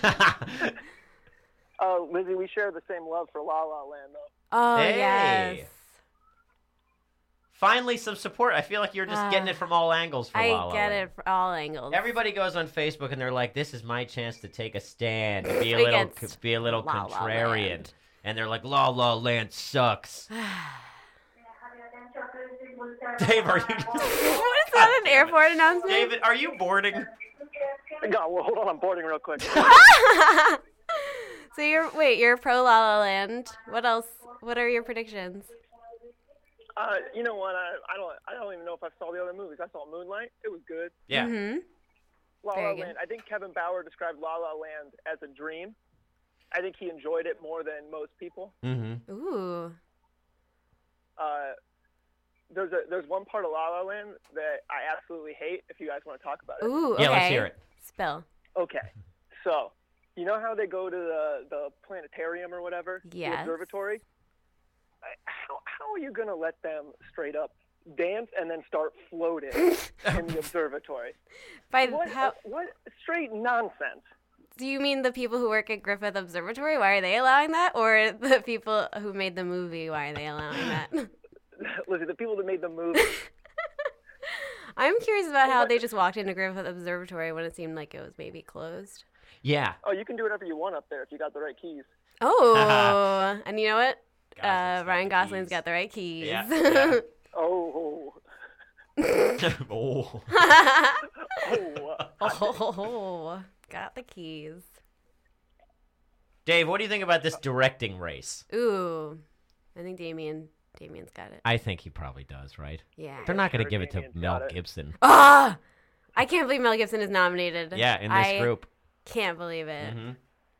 Uh, Lizzie, we share the same love for La La Land, though. Oh, Hey. yes. Finally, some support. I feel like you're just getting Ah. it from all angles for I La La get Land. it from all angles. Everybody goes on Facebook and they're like, "This is my chance to take a stand, to be a little, Against be a little La La contrarian." Land. And they're like, "La La Land sucks." Dave, are you? What is that, an airport announcement? David, are you boarding? No, well, hold on, I'm boarding real quick. So you're, wait, you're pro La La Land. What else? What are your predictions? Uh, you know what? I, I don't. I don't even know if I saw the other movies. I saw Moonlight. It was good. Yeah. Mm-hmm. La Very La good. Land. I think Kevin Bauer described La La Land as a dream. I think he enjoyed it more than most people. Mm-hmm. Ooh. Uh, there's a there's one part of La La Land that I absolutely hate. If you guys want to talk about it. Ooh, okay. Yeah, let's hear it. Spill. Okay. So, you know how they go to the the planetarium or whatever? Yes. The observatory. I- How how are you gonna let them straight up dance and then start floating in the observatory? By What how what straight nonsense. do you mean the people who work at Griffith Observatory? Why are they allowing that, or the people who made the movie? Why are they allowing that? Listen, the people that made the movie. I'm curious about how they just walked into Griffith Observatory when it seemed like it was maybe closed. Yeah. Oh, you can do whatever you want up there if you got the right keys. Oh, and you know what? Gosling's Uh, got Ryan the Gosling's keys. got the right keys. Yeah, yeah. Oh, oh. oh. oh, got the keys. Dave, what do you think about this directing race? Ooh, I think Damien, Damien's got it. I think he probably does, right? Yeah. They're not going to Sure, give it to Damien's Mel got it. Gibson. Ah, I can't believe Mel Gibson is nominated. Yeah, in this I group. Can't believe it. hmm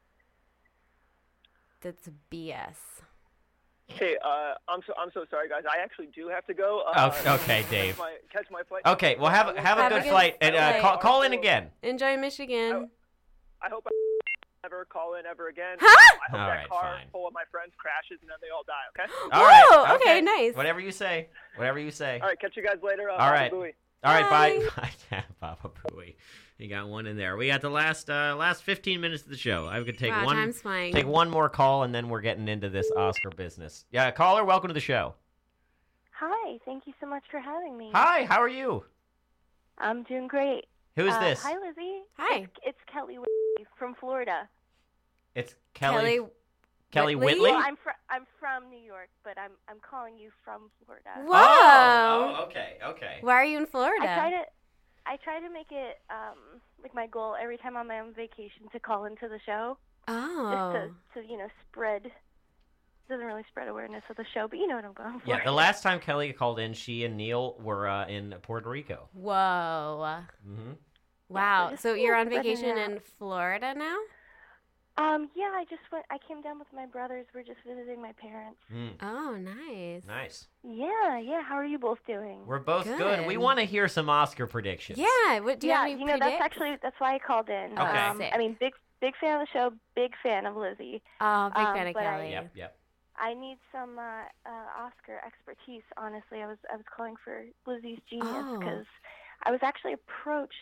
That's B S. Hey, uh, I'm so I'm so sorry, guys. I actually do have to go. Uh, Okay, okay, Dave. Catch my, catch my flight. Okay, well, have, have a Have a good good flight, and uh, flight. call, call in again. Enjoy Michigan. I hope I never call in ever again. Huh? I hope All that right, car fine. full of my friends crashes and then they all die. Okay. All right. Whoa, okay, nice. Whatever you say. Whatever you say. All right. Catch you guys later. Uh, All Baba right. Booey. All right, bye. Bye. Bye, Papa Booey. You got one in there. We got the last uh, last fifteen minutes of the show. I could take Wow, one time's flying. take one more call, and then we're getting into this Oscar business. Yeah, caller, welcome to the show. Hi, thank you so much for having me. Hi, how are you? I'm doing great. Who is Uh, this? Hi, Lizzie. Hi. It's, it's Kelly Whitley from Florida. It's Kelly. Kelly Kelly Whitley? Whitley? Well, I'm fr- I'm from New York, but I'm I'm calling you from Florida. Whoa. Oh, oh, okay, okay. Why are you in Florida? I try to I try to make it um like my goal every time I'm on vacation to call into the show oh. just to, to you know spread. Doesn't really spread awareness of the show, but you know what I'm going for. Yeah, the last time Kelly called in, she and Neil were uh, in Puerto Rico. Whoa. Mm-hmm. Wow. just, So yeah, you're on spreading it vacation out. in Florida now? Um, yeah, I just went. I came down with my brothers. We're just visiting my parents. Mm, Oh, nice. nice. Yeah, yeah. How are you both doing? We're both good. Good. We want to hear some Oscar predictions. Yeah. What do you yeah, have any you know that's predicts? actually that's why I called in. Okay. Um, Sick. I mean, big big fan of the show. Big fan of Lizzie. Oh, big um, fan of but I- Kelly. Yep, yep. I need some uh, uh, Oscar expertise. Honestly, I was I was calling for Lizzie's genius Oh. because I was actually approached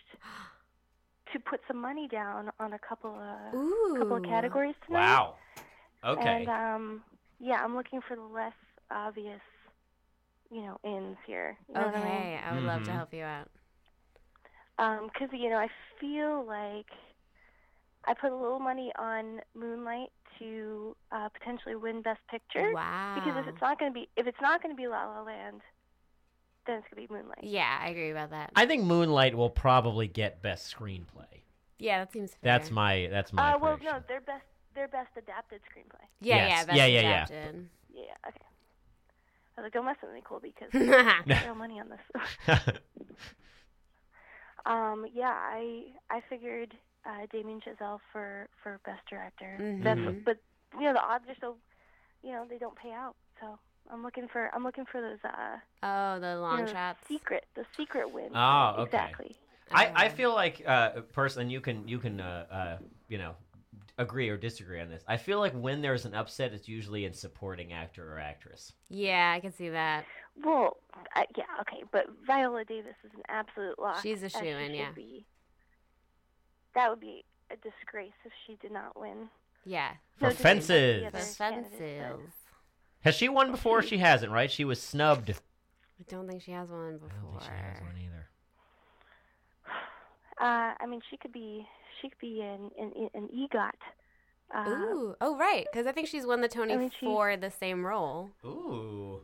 to put some money down on a couple of Ooh. couple of categories tonight. Wow. Okay. And um, yeah, I'm looking for the less obvious, you know, ins here. You know what I mean? Okay. I would love to Mhm. help you out. Um, 'cause you know, I feel like I put a little money on Moonlight to uh, potentially win Best Picture. Wow. Because if it's not going to be if it's not going to be La La Land, then it's going to be Moonlight. Yeah, I agree about that. I think Moonlight will probably get Best Screenplay. Yeah, that seems fair. That's my that's my Uh, well, prediction. no, their best their best adapted screenplay. Yeah, Yes. yeah, best Yeah, yeah, yeah. adapted. Yeah, okay. I was like, don't mess with me, Colby, because I throw money on this. um, yeah, I I figured uh, Damien Chazelle for, for best director. Mhm. That's, but you know the odds are so, you know, they don't pay out. So I'm looking for I'm looking for those uh Oh, the long you know, shots. secret the secret wins. Oh, okay. Exactly. I, I feel like uh, person you can you can uh, uh, you know agree or disagree on this. I feel like when there's an upset, it's usually in supporting actor or actress. Yeah, I can see that. Well, uh, yeah, okay, but Viola Davis is an absolute lock. She's a as she shoo-in, should yeah. be. That would be a disgrace if she did not win. Yeah. For No disrespect to the Fences. other The candidates, Fences. Has she won before? She hasn't, right? She was snubbed. I don't think she has one before. I don't think she has one either. but, Uh, I mean, she could be she could be an an, an EGOT. Uh, Ooh. Oh, right. Because I think she's won the Tony I mean, she- for the same role. Ooh.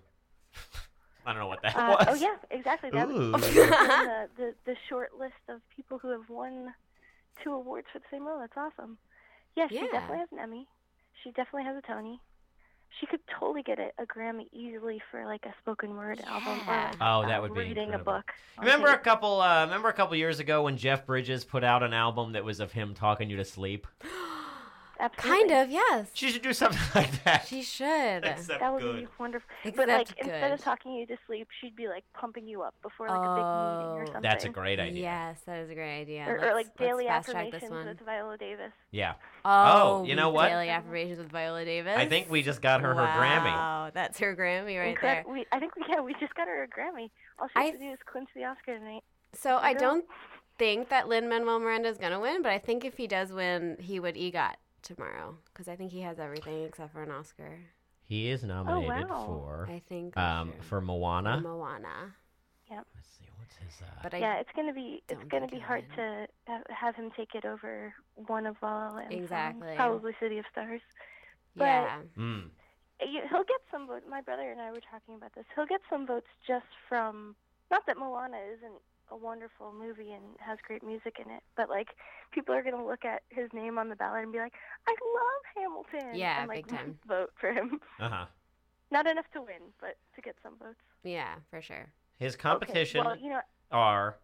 I don't know what that Uh, was. oh yeah, exactly. That Ooh. was the, the the short list of people who have won two awards for the same role. That's awesome. Yeah, she Yeah. definitely has an Emmy. She definitely has a Tony. She could totally get a, a Grammy easily for like a spoken word album or Yeah. like, Oh, that uh, would be reading incredible. a book. on Remember a tape. couple. Uh, remember a couple years ago when Jeff Bridges put out an album that was of him talking you to sleep. Absolutely. Kind of, yes. She should do something like that. She should. Except That would good. be wonderful. Except but like good. instead of talking you to sleep, she'd be like pumping you up before like a big meeting or Oh, something. That's a great idea. Yes, that is a great idea. Or, let's, or like daily let's fast track this affirmations one. with Viola Davis. Yeah. Oh, Oh, you know what? Daily affirmations with Viola Davis. I think we just got her her Grammy. Wow, that's her Grammy right Incred- there. We, I think we yeah, we just got her a Grammy. All she I has to do is clinch the Oscar tonight. So I girl. don't think that Lin-Manuel Miranda is gonna win, but I think if he does win, he would EGOT tomorrow because I think he has everything except for an Oscar. He is nominated wow. for I think um sure. for Moana. Moana. Yep. Let's see what's his. Uh... But I yeah, it's gonna be it's don't gonna think be he'll hard win. to ha- have him take it over one of La La Land's songs, Exactly. probably City of Stars. But yeah. Mm. you, he'll get some votes. My brother and I were talking about this. He'll get some votes just from not that Moana isn't a wonderful movie and has great music in it, but like people are gonna look at his name on the ballot and be like, "I love Hamilton." Yeah, and, like, big time. vote for him. Uh huh. Not enough to win, but to get some votes. Yeah, for sure. His competition Okay, well, you know, are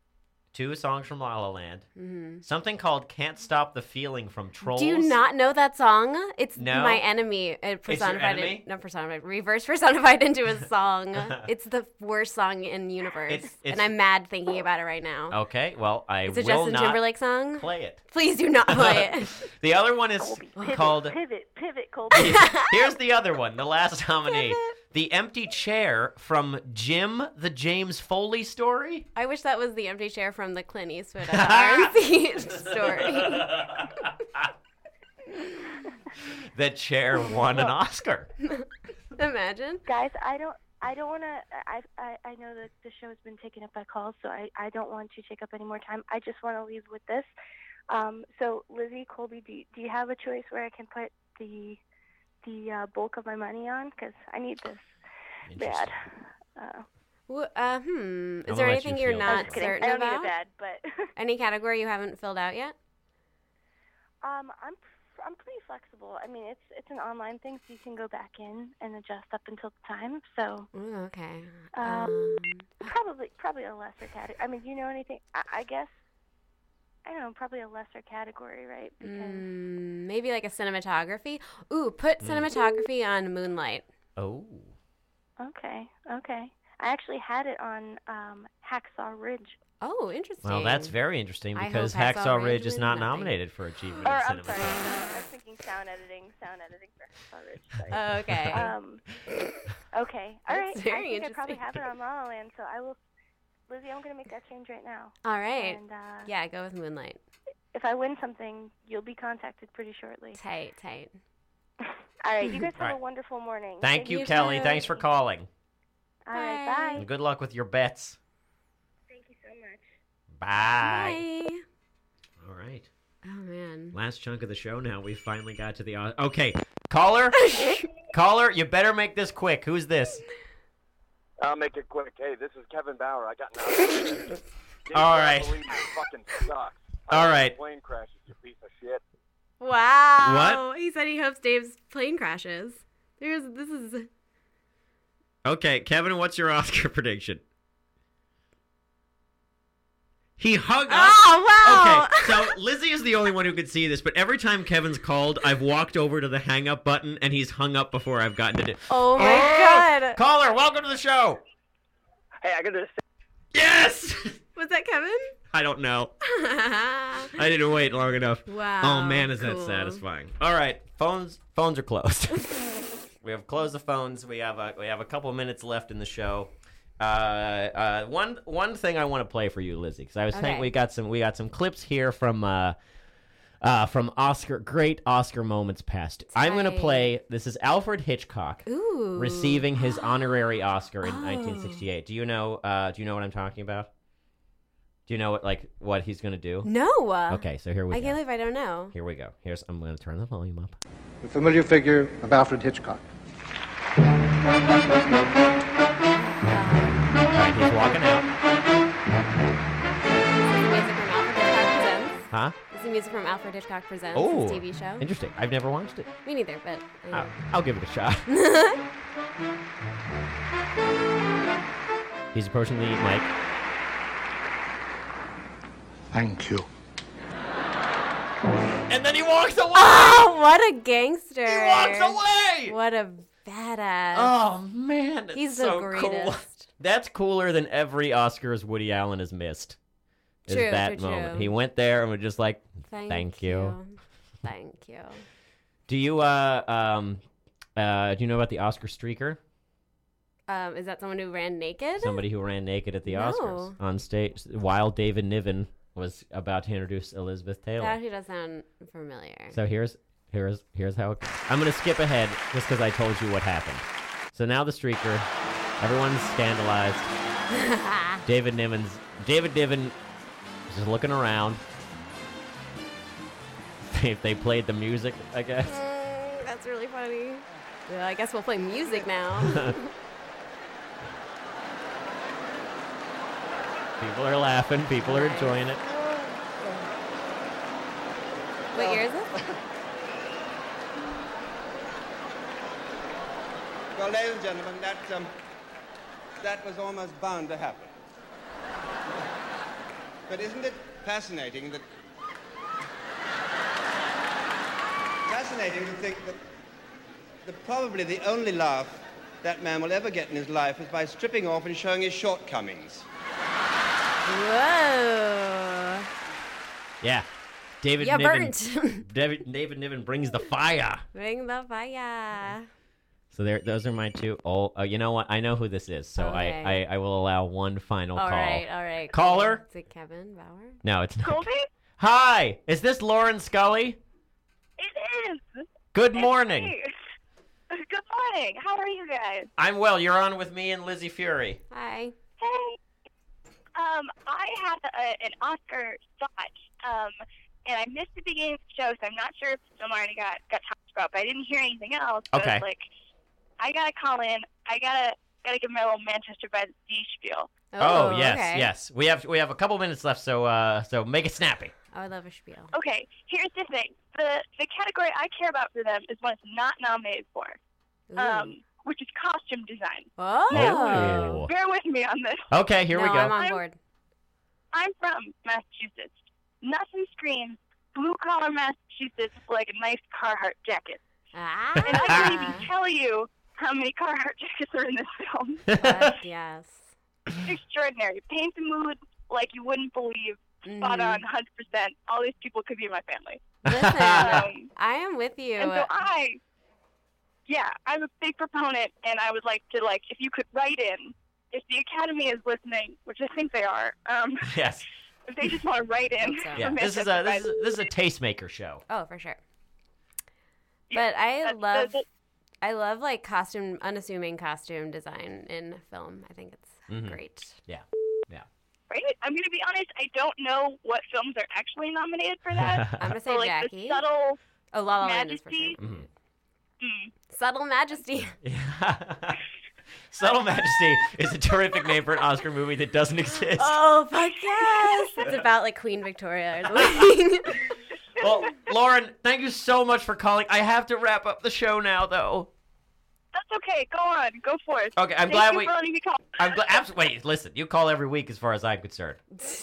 two songs from La La Land, hmm something called "Can't Stop the Feeling" from Trolls. Do you not know that song? It's No. my enemy. It personified enemy? It, not personified, reverse personified into a song. It's the worst song in the universe, It's- it's- and I'm mad thinking about it right now. Okay, well I It's a will Justin not Timberlake song. play it. Please do not play it. The other one is Colby, pivot, called. pivot, pivot, Colby. Here's the other one, the last nominee. Pivot. The Empty Chair from Jim the James Foley Story. I wish that was the empty chair from the Clint Eastwood uh, R and C story. The chair won an Oscar. Imagine. Guys, I don't. I don't want to. I, I I know that the show has been taken up by calls, so I, I don't want to take up any more time. I just want to leave with this. Um, so, Lizzie, Colby, do you, do you have a choice where I can put the the uh, bulk of my money on? Because I need this bad. Uh, Wh- Uh, hmm. I'm Is gonna there let anything you you're feel I'm not just kidding. certain I don't about? need it bad, but Any category you haven't filled out yet? um, I'm I'm pretty flexible. I mean, it's it's an online thing, so you can go back in and adjust up until the time. So Ooh, okay. Um, Um, probably probably a lesser category. I mean, do you know anything? I, I guess. I don't know, probably a lesser category, right? Because mm, maybe like a cinematography. Ooh, put Mm. cinematography on Moonlight. Oh. okay, okay. I actually had it on um, Hacksaw Ridge. Oh, interesting. Well, that's very interesting I because hope Hacksaw Hacksaw Ridge Ridge is wins not nothing. nominated for Achievement Or in I'm Cinema. sorry, I was thinking sound editing, sound editing for Hacksaw Ridge. Sorry. Oh, okay. Um, okay, all right. That's very I think I probably interesting. have it on La La Land, so I will. Lizzie, I'm gonna make that change right now. All right. And uh, Yeah, go with Moonlight. if I win something, you'll be contacted pretty shortly. Tight, tight. All right, you guys have All right. a wonderful morning. Thank you, You Kelly. too. Thanks for calling. All right, Bye. bye. And good luck with your bets. Thank you so much. Bye. Bye. All right. Oh, man. Last chunk of the show now. We finally got to the... Okay, caller? Caller, you better make this quick. Who's this? I'll make it quick. Hey, this is Kevin Bauer. I got nothing. All right. Believe me, it fucking sucks. All I right. Plane crashes, you piece of shit. Wow. What? He said he hopes Dave's plane crashes. There's, this is... Okay, Kevin, what's your Oscar prediction? He hung up. Oh, wow. Okay, so Lizzie is the only one who could see this, but every time Kevin's called, I've walked over to the hang up button, and he's hung up before I've gotten to it. Oh, my God. Caller, welcome to the show. Hey, I gotta say, Yes! Was that Kevin? I don't know. I didn't wait long enough. Wow. Oh, man, is cool. that satisfying. All right, phones phones are closed. We have closed the phones. We have a, we have a couple minutes left in the show. Uh, uh, one one thing I want to play for you, Lizzie, because I was Okay. saying we got some we got some clips here from uh, uh, from Oscar great Oscar moments past. I'm gonna right. play. This is Alfred Hitchcock Ooh. receiving his honorary Oscar in Oh. nineteen sixty-eight. Do you know? Uh, do you know what I'm talking about? Do you know what like what he's gonna do? No. Okay, so here we I go. can't believe I don't know. Here we go. Here's I'm gonna turn the volume up. The familiar figure of Alfred Hitchcock. All right, he's walking out. Huh? This is music from Alfred Hitchcock Presents, Oh, his T V show. Interesting. I've never watched it. Me neither, but I know. I'll, I'll give it a shot. He's approaching the mic. Thank you. And then he walks away! Oh, what a gangster. He walks away! What a badass. Oh, man. That's He's the so greatest. Cool. That's cooler than every Oscars Woody Allen has missed. Is True, that true, moment. true. He went there and was just like, Thank, thank you. Thank you. Do you, uh, um, uh, do you know about the Oscar streaker? Um, is that someone who ran naked? Somebody who ran naked at the No. Oscars on stage while David Niven was about to introduce Elizabeth Taylor. That actually does sound familiar. So here's here's here's how it goes. I'm gonna skip ahead just because I told you what happened. So now the streaker, everyone's scandalized. David Niven's David Niven is just looking around. They they played the music, I guess. Mm, that's really funny. Well, I guess we'll play music now. People are laughing. People are enjoying it. What year is it? Well, ladies and gentlemen, that, um, that was almost bound to happen. But isn't it fascinating that... Fascinating to think that the, probably the only laugh that man will ever get in his life is by stripping off and showing his shortcomings. Whoa. Yeah. David Yeah, Niven. burnt. David, David Niven brings the fire. Bring the fire. So there, those are my two. Oh, uh, you know what? I know who this is, so Okay. I, I, I will allow one final All call. right, all right. Caller? Is it Kevin Bauer? No, it's not. Colby? Hi, is this Lauren Scully? It is. Good morning. Hey. Good morning. How are you guys? I'm well. You're on with me and Lizzie Fury. Hi. Hey. Um, I had a, an Oscar thought, um, and I missed the beginning of the show, so I'm not sure if it already got, got talked about, but I didn't hear anything else. So Okay. I was like, I gotta call in. I gotta gotta give my little Manchester by the Sea spiel. Oh, yes, okay. yes. We have we have a couple minutes left, so uh, so make it snappy. I would love a spiel. Okay, here's the thing. The the category I care about for them is one it's not nominated for, um, which is costume design. Oh. Oh. Bear with me on this. Okay, here we No, go. I'm on board. I'm from Massachusetts. Nothing screams blue collar Massachusetts like a nice Carhartt jacket. Ah. And I can't even tell you how many Carhartt jackets are in this film. Yes, yes. Extraordinary. Paints the mood like you wouldn't believe. Spot Mhm. on, one hundred percent. All these people could be my family. Listen, Um, I am with you. And so I, yeah, I'm a big proponent, and I would like to, like, if you could write in, if the Academy is listening, which I think they are, um, Yes. if they just want to write in. Hope so. Yeah. for This is Manchester a by this is this is a tastemaker show. Oh, for sure. Yeah, But I that's- love, that's- I love like costume, unassuming costume design in film. I think it's Mhm. great. Yeah. Yeah. Right? I'm going to be honest, I don't know what films are actually nominated for that. I'm going to say so, like, Jackie. The Subtle oh, La La Land is for Majesty. sure. Mm-hmm. Mm. Subtle Majesty. Subtle Majesty is a terrific name for an Oscar movie that doesn't exist. Oh, fuck yes! It's about, like, Queen Victoria or something. Well, Lauren, thank you so much for calling. I have to wrap up the show now, though. That's okay. Go on. Go for it. Okay, I'm Thank glad you we. For letting me call. I'm glad. Absolutely. Wait, listen. You call every week, as far as I'm concerned.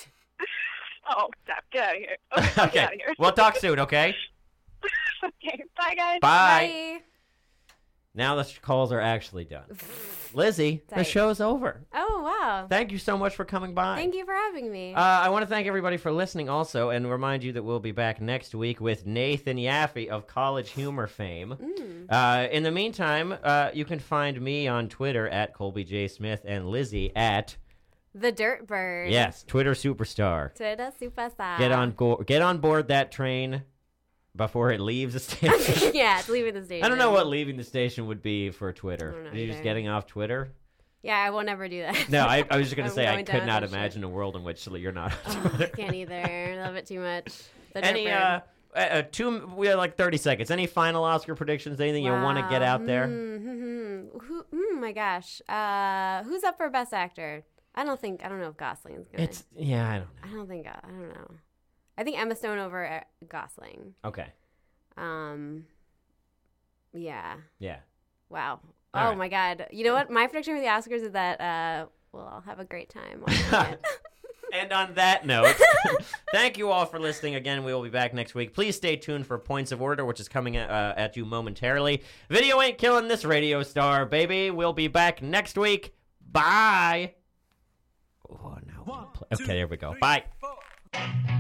Oh, stop. Get out of here. Okay. Get Okay. out of here. We'll talk soon. Okay. Okay. Bye, guys. Bye. Now the calls are actually done. Lizzie, the Tight. show's over. Oh, wow. Thank you so much for coming by. Thank you for having me. Uh, I want to thank everybody for listening also, and remind you that we'll be back next week with Nathan Yaffe of College Humor fame. Mm. Uh, in the meantime, uh, you can find me on Twitter at Colby J. Smith and Lizzie at... The Dirt Bird. Yes, Twitter superstar. Twitter superstar. Get on, go- get on board that train before it leaves the station. Yeah, it's leaving the station. I don't know what leaving the station would be for Twitter. I don't know Are you just either. getting off Twitter? Yeah, I will never do that. No, I, I was just going to I'm say I going could down not that shit. imagine a world in which you're not on Oh, Twitter. can't either. I love it too much. The Dirt Any Bird. uh, uh two we have like thirty seconds. Any final Oscar predictions? Anything you want to get out there? Mm-hmm. Who? Mm, my gosh. Uh, who's up for Best Actor? I don't think. I don't know if Gosling's gonna. It's yeah, I don't know. I don't think. I don't know. I think Emma Stone over uh, Gosling. Okay. Um. Yeah. Yeah. Wow. All oh right. my God. You know what? My prediction for the Oscars is that uh, well, I'll have a great time watching it. And on that note, thank you all for listening. Again, we will be back next week. Please stay tuned for Points of Order, which is coming uh, at you momentarily. Video ain't killing this radio star, baby. We'll be back next week. Bye. Oh, no. Okay, there we go. Bye.